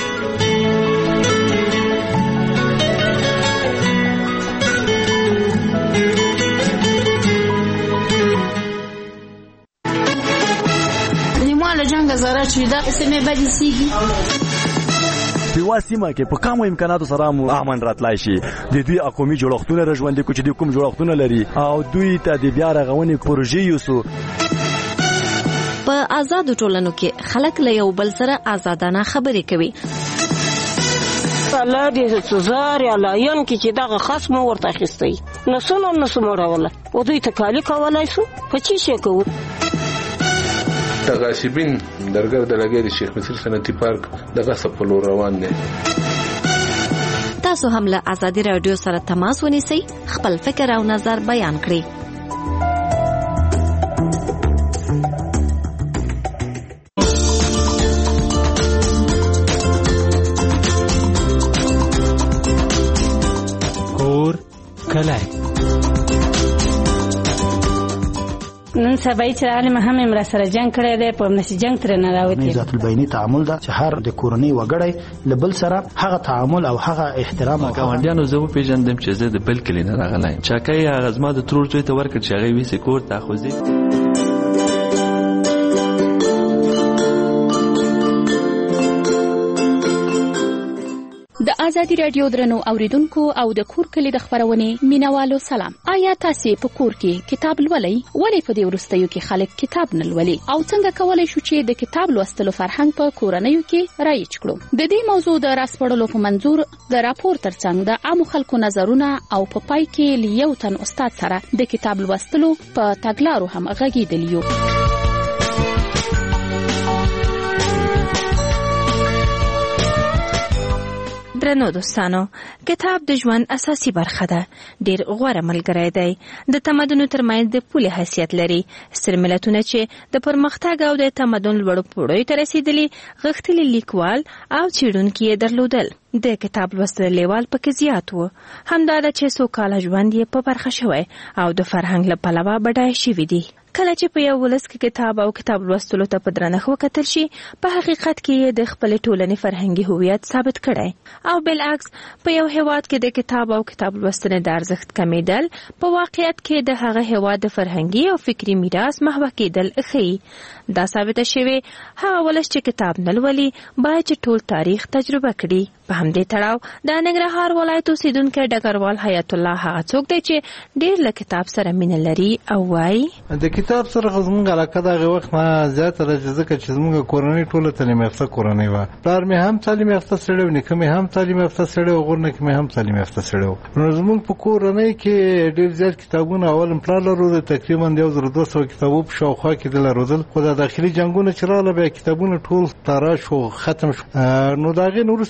Speaker 10: نیماله جنگ زاره چې دا سیمه بدی سیږي
Speaker 12: په واسمه کې په کومو امکاناتو سره مو امن راتلای شي د دوی اقومي جوړښتونه رژوندې کو چې د کوم جوړښتونه لري او دوی ته د بیا رغونې پروژې یوسو.
Speaker 8: په آزاد ټولنو کې خلک له یو بل سره آزادانه خبرې کوي.
Speaker 10: الله دې سزار یا لاین کې چې دغه خاص مو ورته اخیستی نسو راوله او دوی ته کالی کولای شو په چی شي کوو.
Speaker 13: تغاصبین درګر د لګي د شیخ مصر صنعتي پارک دغه سپلو روان دي.
Speaker 8: تاسو هم له آزادي رادیو سره تماس ونیسئ خپل فکر او نظر بیان کړئ.
Speaker 26: کور کلای
Speaker 25: نن سبا چې عالم هم امر سره جنگ کړی دی په نشي جنگ تر نه راوتی
Speaker 14: ذات البینی تعامل دا چې هر د کورنۍ وګړی لبل سره هغه تعامل او هغه احترام او
Speaker 15: ګاونډیانو زه پیژندم چې زه د بل کلی نه راغلی چاکای هغه زما د ترور ته ورکړ چې هغه ویسه کور ته خوځي.
Speaker 16: د آزادي رادیو درنو اوریدونکو او د کور کلی د خبرونه مینوالو سلام. آیا تاسو په کور کې کتاب لولئ؟ ولې په دې ورستیو کې خلک کتاب نه لولي او څنګه کولای شو چې د کتاب لوستلو فرهنګ په کورنیو کې رایج کړو؟ د دې موضوع د راسپړلو په منظور د راپور ترڅنګ د عامو خلکو نظرونه او په پای کې لیو تن استاد سره د کتاب لوستلو په تګلارو هم غږیدلیو.
Speaker 17: درنو دوستانو کتاب د ژوند اساسي برخه ده. ډیر غوره ملګری دی. د تمدن ترمنځ د پولې حیثیت لري. ستر ملتونه چې د پرمختګ او د تمدن لوړو پوړیو ته رسیدلي غښتلي لیکوال او څېړونکي یې درلودل. د کتاب لوستل لیوال پکې زیات و. همدا ده چې سوکاله ژوند یې په برخه شوی او د فرهنګ له پلوه بډای شوي دي. کله چې په یو ولس کې کتاب او کتاب لوستلو ته په درنښت وکتل شي په حقیقت کې د خپل ټولنې فرهنګي هویت ثابت کړي او بالعکس په یو هیواد کې د کتاب او کتاب لوستنې د ارزښت کمیدل په واقعیت کې د هغه هیواد د فرهنګي او فکری میراث محو کېدل ښيي. دا ثابت شوی هغه ولس چې کتاب نه لولي باید چې ټول تاریخ تجربه کړي. په همدې تړاو د ننګرهار ولایت اوسیدونکی ډګروال حیات الله هغه څوک دی چې ډېر له کتاب سره مینه لري او وایي
Speaker 18: د کتاب سره زموږ علاقه دغه وخت ما زیاتره ځکه چې زموږ کورنۍ ټوله تعلیم یافته کورنۍ وه. پلار مې هم تعلیم یافته سړی و، نیکه مې هم تعلیم یافته سړی و، غرونه کې مې هم تعلیم یافته سړی و. نو زموږ په کورنۍ کې ډېر زیات کتابونه اول پلار لرو تقریبا 1200 کتابو په شاوخوا کې د لرودل. خو د داخلي جنګونه چې راغله بیا کتابونه ټول تاراش او ختم شو. نو د هغې نه وروسته بیا موږ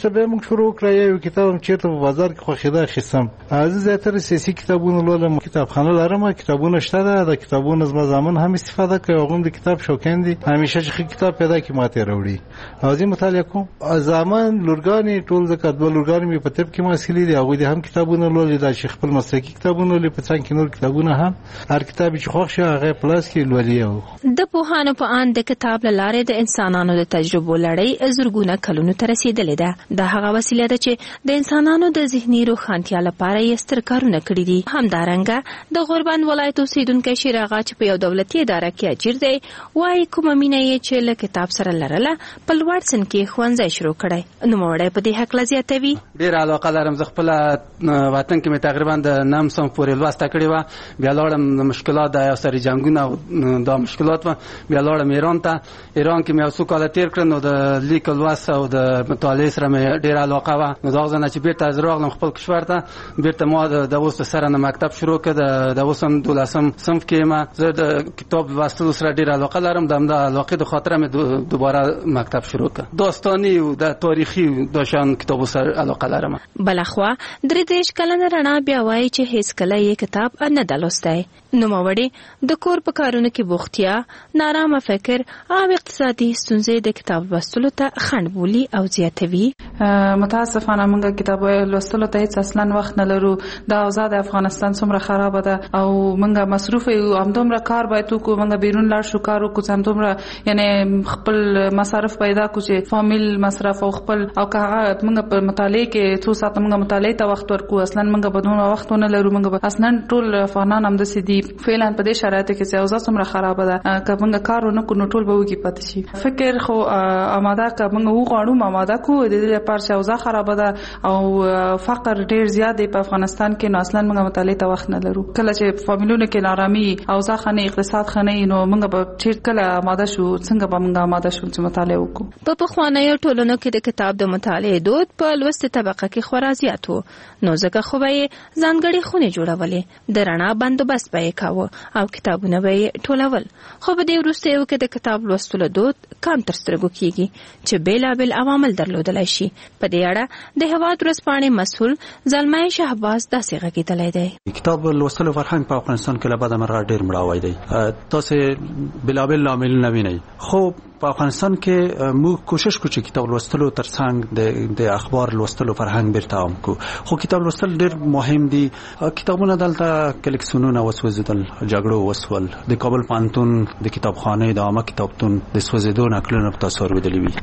Speaker 18: شروع کړ یو کتاب چیرته په بازار کې خوښیده اخیستم. از زیاتره سیاسي کتابونه لولم، کتابخانه لرم، کتابونه شته ده، د کتابونو زما زامن هم استفاده کوي، هغه د کتاب شوقین دي، همیشه چې کتاب پیدا کی ماته راوړي او زه مطالعه کوم. زامن لورګانی ټول د کتاب لورګانی په طب کې مسلې دي، هغه هم کتابونه لولي، د شیخ خپل مسلکي کتابونه لولي، په څنګه کې نور کتابونه هم هر کتاب چې خوښ شي هغه پلاس کې لولي.
Speaker 17: د پوهانو په اند د کتاب لاره د انسانانو د تجربو لړۍ زرګونه کلونو ته رسیدلې ده. دا هغه وسیله ده چې د انسانانو د ذهني روښانتیا لپاره یې ستر کارونه کړي دي. همدارنګه د غوربند ولایت اوسیدونکی شیر آغا چې په یو دولتي اداره کې اجیر دی وايي کومه مینه یې چې له کتاب سره لرله په لوړ سن کې ښوونځی شروع کړی. نوموړی په دې هکله زیاتوي:
Speaker 1: ډېره علاقه لرم، زه خپله وطن کې مې تقریبا د 9 سم پورې لوسته کړې وه، بیا لاړم مشکلات د یو سری جنګونه او دا مشکلات وه، بیا لاړم ایران ته. ایران کې مې یو څو کاله تېر کړل، نو د لیک لوست او د مطالعې سره مې ډېره علاقه وه. نو د هغه ځای نه چې بېرته زه راغلم خپل کشور ته، بېرته ما د اوس سره نه مکتب شروع کړ، د اوس هم 12م صنف کې یم. زه د کتاب لوستلو سره ډېره علاقه لرم، د همدا علاقې د خاطره مې دوباره مکتب شروع کړ. داستاني او د تاریخي د شان کتابو سره علاقه لرم.
Speaker 17: بلخوا 33 کلنه رڼا بیا وایي چې هیڅ کله یې کتاب نه ده لوستی. نوموړی د کور په کارونو کې بوختیا، نارامه فکر او اقتصادي ستونزې د کتاب لوستلو ته خنډ بولي او زیاتوي.
Speaker 2: متاسفانه موږ کتاب لوستلو ته هیڅ اصلا وخت نه لرو. د اوضاع د افغانستان څومره خراب ده او موږ مصروف یو، همدومره کار باید وکړو، موږ بیرون لاړ شو کار وکړو، همدومره یعنی خپل مصارف پیدا کړو چې فامیل مصرف او خپل او که موږ په مطالعه کې څو ساعت موږ مطالعه ته وخت ورکو، اصلا موږ بدون وخت نه لرو. موږ اصلا ټول افغانان هم د سدي فعلا په دې شرایطو کې چې اوضاع څومره خراب ده، که موږ کار ونه کړو ټول به وږي پاتې شي. فکر خو آماده که موږ وغواړو آماده کو د دې لپاره چې اوضاع خراب ده او فقر ډیر زیات دی په افغانستان کې، نو اصلا موږ مطالعه ته وخت نه لرو. کله چې فامیلونو کې نارامي اوضاع خنه اقتصاد خنه، نو موږ به چیر کله آماده شو، څنګه به موږ آماده شو چې مطالعه وکړو.
Speaker 17: په پخوانیو ټولنو کې د کتاب د مطالعې دود په لوستې طبقه کې خورا زیات و، نو ځکه خو به یې ځانګړې خونې جوړولې، د رڼا بندوبست به یې کاوه او کتابونه به یې ټولول. خو په دې وروستیو کې د کتاب لوستلو دود کم تر سترګو کېږي چې بېلابېل عوامل درلودلی شي. په دې اړه د هېواد ورځپاڼې مسؤل زلمی شهباز داسې غږېدلی دی:
Speaker 5: کتاب لوستلو فرهنګ په افغانستان کې له بده مرغه ډېر مړاوی دی. تاسې بېلابېل لاملونه وینئ، خو په افغانستان کې موږ کوشش کوو چې کتاب لوستلو ترڅنګ د اخبار لوستلو فرهنګ بیرته عام کړو. خو کتاب لوستل ډېر مهم دي. کتابونه دلته کلیکسیونونه وسوځېدل، جګړو وسول، د کابل پوهنتون د کتابخانې د عامه کتابتون د سوځېدو نقلونه په تاسو اورېدلي وي.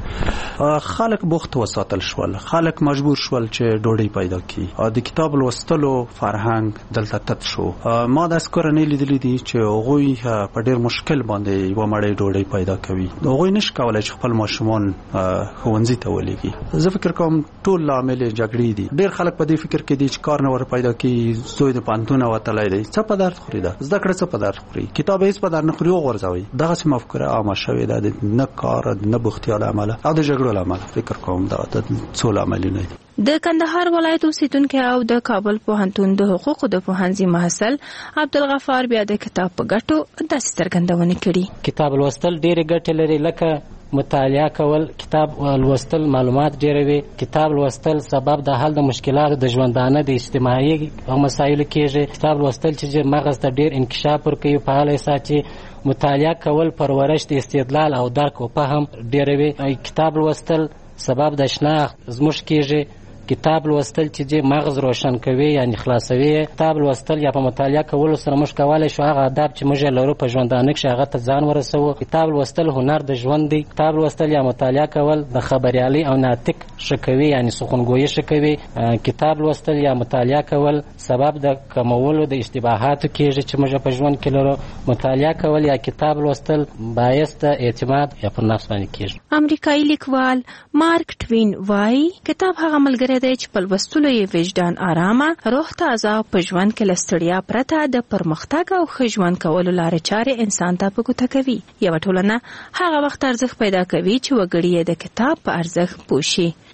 Speaker 5: خلک بوخت وساتل شول، خلک مجبور شول چې ډوډۍ پیدا کړي. د کتاب لوستلو فرهنګ دلته تت شو. ما داسې کورنۍ لیدلي دي چې هغوی په ډېر مشکل باندې یوه مړۍ ډوډۍ پیدا کوي. هغوی نشي کولی چې خپل ماشومان ښوونځي ته ولېږي. زه فکر کوم ټول لامل جګړې دي. ډېر خلک په دې فکر کې دي چې کار نه ور پیدا کړي، زوی د پوهنتونه وتلی دی، څه په درد خوري ده، زده کړه څه په درد خوري، کتاب هېڅ په درد نه خوري، وغورځوئ. دغسې مفکوره عامه شوې ده د نه کار، نه بوختیا له امله او د جګړو له امله. فکر کوم دا څو لاملونه دي.
Speaker 17: د کندهار ولایت اوسیدونکي او د کابل پوهنتون د حقوقو د پوهنځي محصل عبدالغفار بیا د کتاب په ګټو داسې څرګندونې کړي:
Speaker 9: کتاب لوستل ډېرې ګټې لري، لکه مطالعه کول، کتاب لوستل معلومات ډېروي، کتاب لوستل سبب د حل د مشکلاتو د ژوندانه د اجتماعي مسایلو کېږي، کتاب لوستل چې مغز ته ډېر انکشاف ورکوي، فعال یې ساتي، مطالعه کول پرورش د استدلال او درک او فهم ډېروي، کتاب لوستل سبب د شناخت زموږ کېږي، کتاب لوستل چې مغز روشن کوي یعنی خلاصوي. کتاب لوستل یا په مطالعه کولو سره موږ کولی شو هغه آداب چې موږ لرو په ژوندانه کې هغه ته ځان ورسوو. کتاب لوستل هنر د ژوند دی. کتاب لوستل یا مطالعه کول د خبریالۍ او ناطق ښه کوي یعنی سخنګویي ښه کوي. کتاب لوستل یا مطالعه کول سبب د کمولو د اشتباهاتو کېږي چې موږ په ژوند کې لرو. مطالعه کول یا کتاب لوستل باعث د اعتماد یا پر نفس باندې کېږي.
Speaker 17: امریکایي لیکوال مارک ټوین وایي کتاب هغه ملګری دی چې په لوستلو یې وجدان آرامه، روح تازه او په ژوند کې له ستړیا پرته د پرمختګ او ښه ژوند کولو لارې چارې انسان ته په ګوته کوي. یوه ټولنه هغه وخت ارزښت پیدا کوي چې وګړي یې د کتاب په ارزښت پوه شي.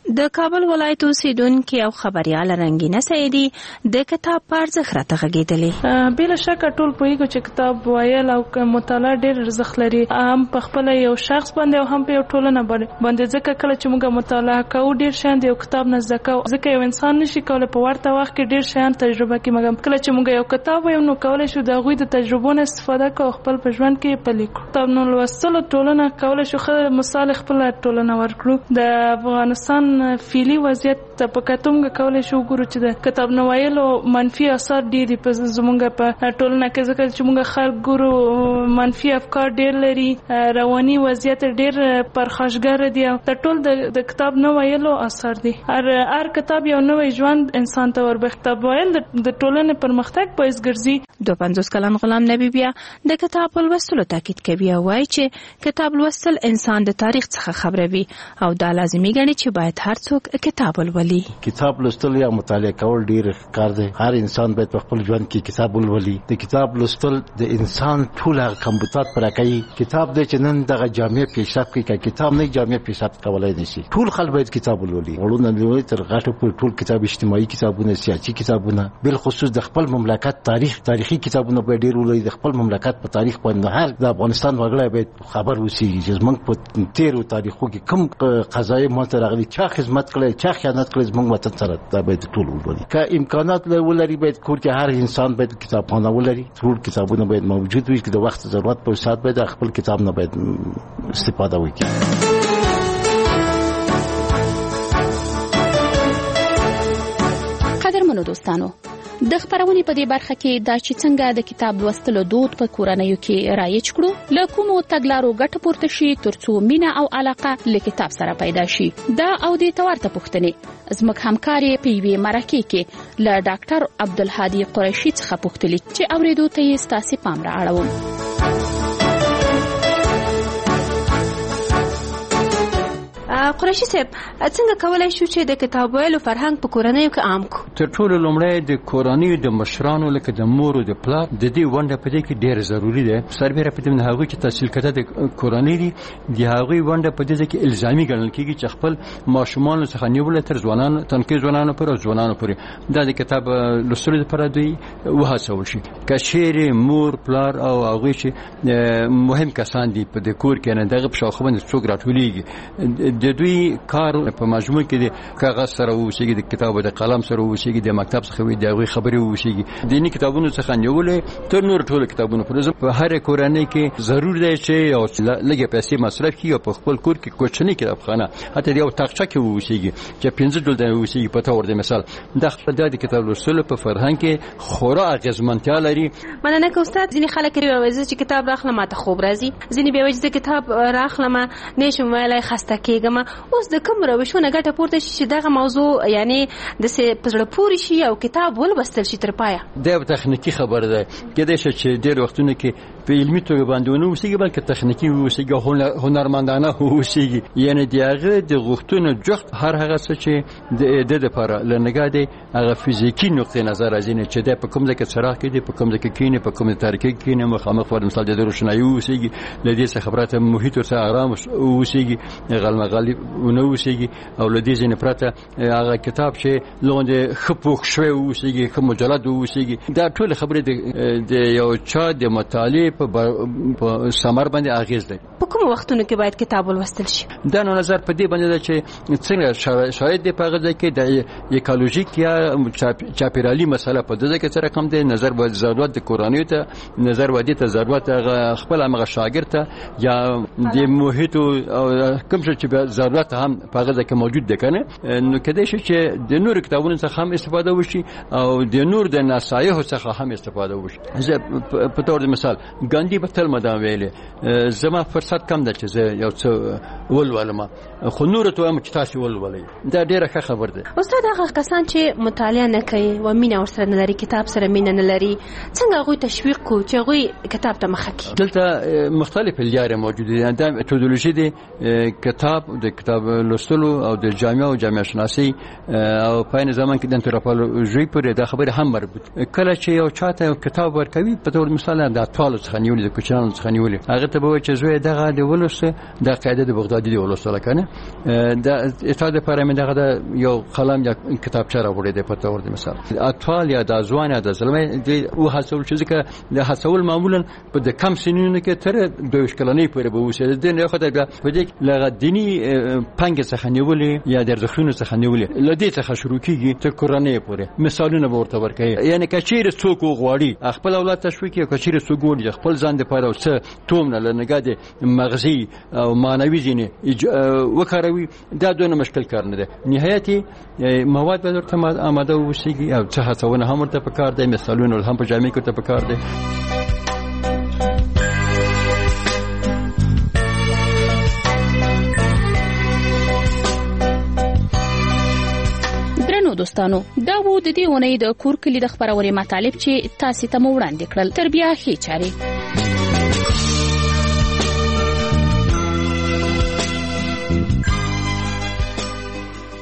Speaker 17: د کابل ولایت اوسیدونکي او خبريال رنګینه سعیدي د کتاب په ارزښت راته غږېدلې.
Speaker 2: بلا شک ټول پوهیږو چې کتاب ویل او مطالعه ډېر ارزښت لري، هم په خپل یو شخص باندې او هم په یو ټولنه باندې. ځکه کله چې موږ مطالعه کوو ډېر شیان د یو کتاب نه زده کوو، ځکه یو انسان نشي کولی په ورته وخت کې ډېر شیان تجربه کړي. مګر کله چې موږ یو کتاب وایو نو کولی شو د هغوی د تجربو نه استفاده کوو، خپل په ژوند کې پلي کړو. کتاب نو لوستلو ټولنه کولی شو ښه مثال خپل ټولنه ورکړو. د افغانستان فعلي وضعیت په کتو موږ کولی شو وګورو چې د کتاب نه ویلو منفي اثار ډېر دي په زموږ په ټولنه کې، ځکه چې موږ خلک ګورو منفي افکار ډېر لري، رواني وضعیت ډېر پرخاشګر دي. او د ټول د کتاب نه ویلو اثر دي. هر کتاب یو نوی ژوند انسان ته وربخي. کتاب ویل د ټولنې پرمختګ باعث ګرځي. 52 کلن غلام نبی بیا د کتاب لوستلو تاکید کوي او وایي چې کتاب لوستل انسان د تاریخ څخه خبروي او دا لازمي ګڼي چې باید هر څوک کتاب ولولي.
Speaker 14: کتاب لوستل یا مطالعه کول ډیر کار دی. هر انسان باید په خپل ژوند کې کتاب ولولي. د کتاب لوستل د انسان ټول کمبودات پر کوي. کتاب د چنن دغه جامع پیشرفت کوي. کتاب نه جامع پیشرفت کولای نشي. ټول خلک باید کتاب ولولي. ورونه لولي تر غاټه پر ټول کتاب، اجتماعي کتابونه، سیاسي کتابونه، بل خصوص د خپل مملکت تاریخي کتابونه باید ډیر ولولي. د خپل مملکت په تاریخ باندې هر د افغانستان وګړی باید خبر وسی چې موږ په تیرو تاریخو کې کوم قضایي ماته راغلي، چا خدمت کړی، چا خیانت کړی، موږ وطن سره دا باید ټول ولولي. که امکانات ولري باید کور کې هر انسان باید کتابخانه ولري. ټول کتابونه باید موجود وي چې د وخت ضرورت په سات باید خپل کتاب نه باید استفاده وکړي.
Speaker 16: قدرمنو دوستانو، د خبرونې په دې برخه کې دا چې څنګه د کتاب لوستلو دود په کورنیو کې رایج کړو، له کومو تګلارو ګټه پورته شي ترڅو مینه او علاقه له کتاب سره پیدا شي. دا او د تورته پوښتنې زموږ همکاري په یوې مرکه کې له ډاکټر عبدالهادي قریشي څخه پوښتلې چې اوریدو ته یې ستاسو پام را اړوم.
Speaker 17: قریشي صاحب، څنګه کولای شو چې د کتاب ویلو فرهنګ په کورنیو کې عام کو؟
Speaker 5: تر ټولو لومړی د کورنیو د مشرانو لکه د مور او د پلار د دې ونډه په دې کې ډېر ضروری ده. سربېره په دې هغه چې تحصیل کړه د کورنۍ دي د هغه ونډه په دې کې الزامي ګڼل کېږي چې خپل ماشومان څخه نیول تر ځوانانو تنکي ځوانانو پر ځوانانو پورې دا د کتاب لوستلو لپاره دوی وهڅول شي. که شعر مور پلار او هغه چې مهم کسان دي په د کور کې نه دغه په شاخه باندې څوک راټولېږي، د دوی کار په مجموع کې د کاغذ سره وشيږي، د کتاب د قلم سره وشيږي، د مکتب څخه وي دغه خبرې وشيږي. دینی کتابونو څخه نیولې تر نور ټول کتابونو پر په هر کورنۍ کې ضرور دی چې او لږه پیسې مصرف کړي او په خپل کور کې کوچنی کتابخانه حتی یو تاقچه کې وشيږي چې 15 ډول وشيږي. په تور د مثال د خپل د کتاب لوستلو په فرهنګ کې خورا اغیزمنتیا لري.
Speaker 17: مننه که استاد. ځینې خلک وایي چې کتاب راخلم ماته خوب راځي، ځینې بیا وایي چې کتاب راخلم نشم ویلای خسته کېږم. اوس د کوم روشونه ګټه پورته شي چې دغه موضوع یعنی د څه پزړه پوری شي او کتاب ولوستل شي تر پایه؟ دا
Speaker 5: تخنیکی خبره ده. کېدای شي چې ډېر وختونه کې په علمي توګه باندې ونه وسیږي بلکې تخنیکی وسیږي، هنرمندانه وسیږي. یعنی دغه د غوښتنو جخت هر هغه څه چې د لپاره لنګا دی هغه فزیکی نقطه نظر ازینه چې د په کوم ځای کې څراغ کې دی، په کوم ځای کې کینه، په کوم تاریکی کې کینه، مخامخ ور مثال د روشنايي وسیږي. لدې څخه خبرته محیط او آرام وسیږي، غلمغالي ونه وسیږي. او لدې ځنه پرته هغه کتاب چې لوند خپوخ شوی وسیږي، کوم مجلد وسیږي. دا ټول خبره د یو چا د مطالعه په ثمر باندې اغیز ده.
Speaker 17: په کوم وختونو کې باید کتاب ولوستل شي؟
Speaker 5: دا نظر په دې باندې ده چې څنګه شاید د پاغه کې د ایکولوژیک یا چاپیرالی مسله په دې کې سره کم دی. نظر و ضرورت د کورنۍ ته، نظر و دې ته ضرورت خپل هغه شاګرد ته یا د محیط او کوم چې ضرورت هم پاغه کې موجود ده کنه. نو کله چې د نور کتابونو څخه هم استفاده وشي او د نور د نصایح څخه هم استفاده وشي. په تور د مثال ګاندی په تل مدام ویلې زما فرصت کم ده چې زه یو څه ولولم، خو نور ته هم چې تاسو ولولئ. دا ډیره ښه خبر ده.
Speaker 17: استاد، هغه کسان چې مطالعه نه کوي و مینه ورسره نه لري، کتاب سره مینه نه لري، څنګه هغوی تشویق کو چې هغوی کتاب ته مخه کړي؟ دلته
Speaker 5: مختلف لارې موجوده دي. دا میتودولوژي دی د کتاب لوستلو او د جامعه او جامعه شناسی او په زمان کې د انتروپولوژي پورې دا خبره هم مربوط. کله چې یو چاته یو کتاب ورکوي په تور مثال د اطفال څخه
Speaker 6: څخه نیولې د کوچنیانو څخه نیولې هغه ته به چې زوی دغه د ولسته د قاعده د بغدادي دی ولسته کنه د استاد لپاره مې دغه یو قلم یا کتابچه راوړې ده په تور د مثال اطفال یا د ځوان یا د زلمه د او حاصل چې ځکه د حاصل معمولا په د کم سنینو کې تر 2 کلنۍ پورې به وسه د نه خدای بیا په دې لغه دینی پنګ څخه نیولې یا د ارزښتونو څخه نیولې لدې څخه شروع کیږي تر کورنۍ پورې مثالونه ورته ورکړي یعنی کچیر څوک غواړي خپل اولاد تشویق یا کچیر څوک غواړي خپل ځان د پاره اوسه تومنه لنګا د مغزي او مانوي ځینې وکړوي دا دونه مشکل کار نه ده نهایتي مواد به درته آماده وشيږي او څه هڅونه هم ورته پکار دی مثالونه هم په جامع کې ته پکار دی
Speaker 16: دوستانو دا وو د دې ونې د کور کلی د خبروري مطالب چې تاسو ته مو وړاندې کړل تر بیا هي چاري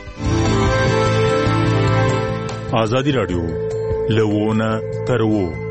Speaker 7: ازادي رادیو لوونه ترو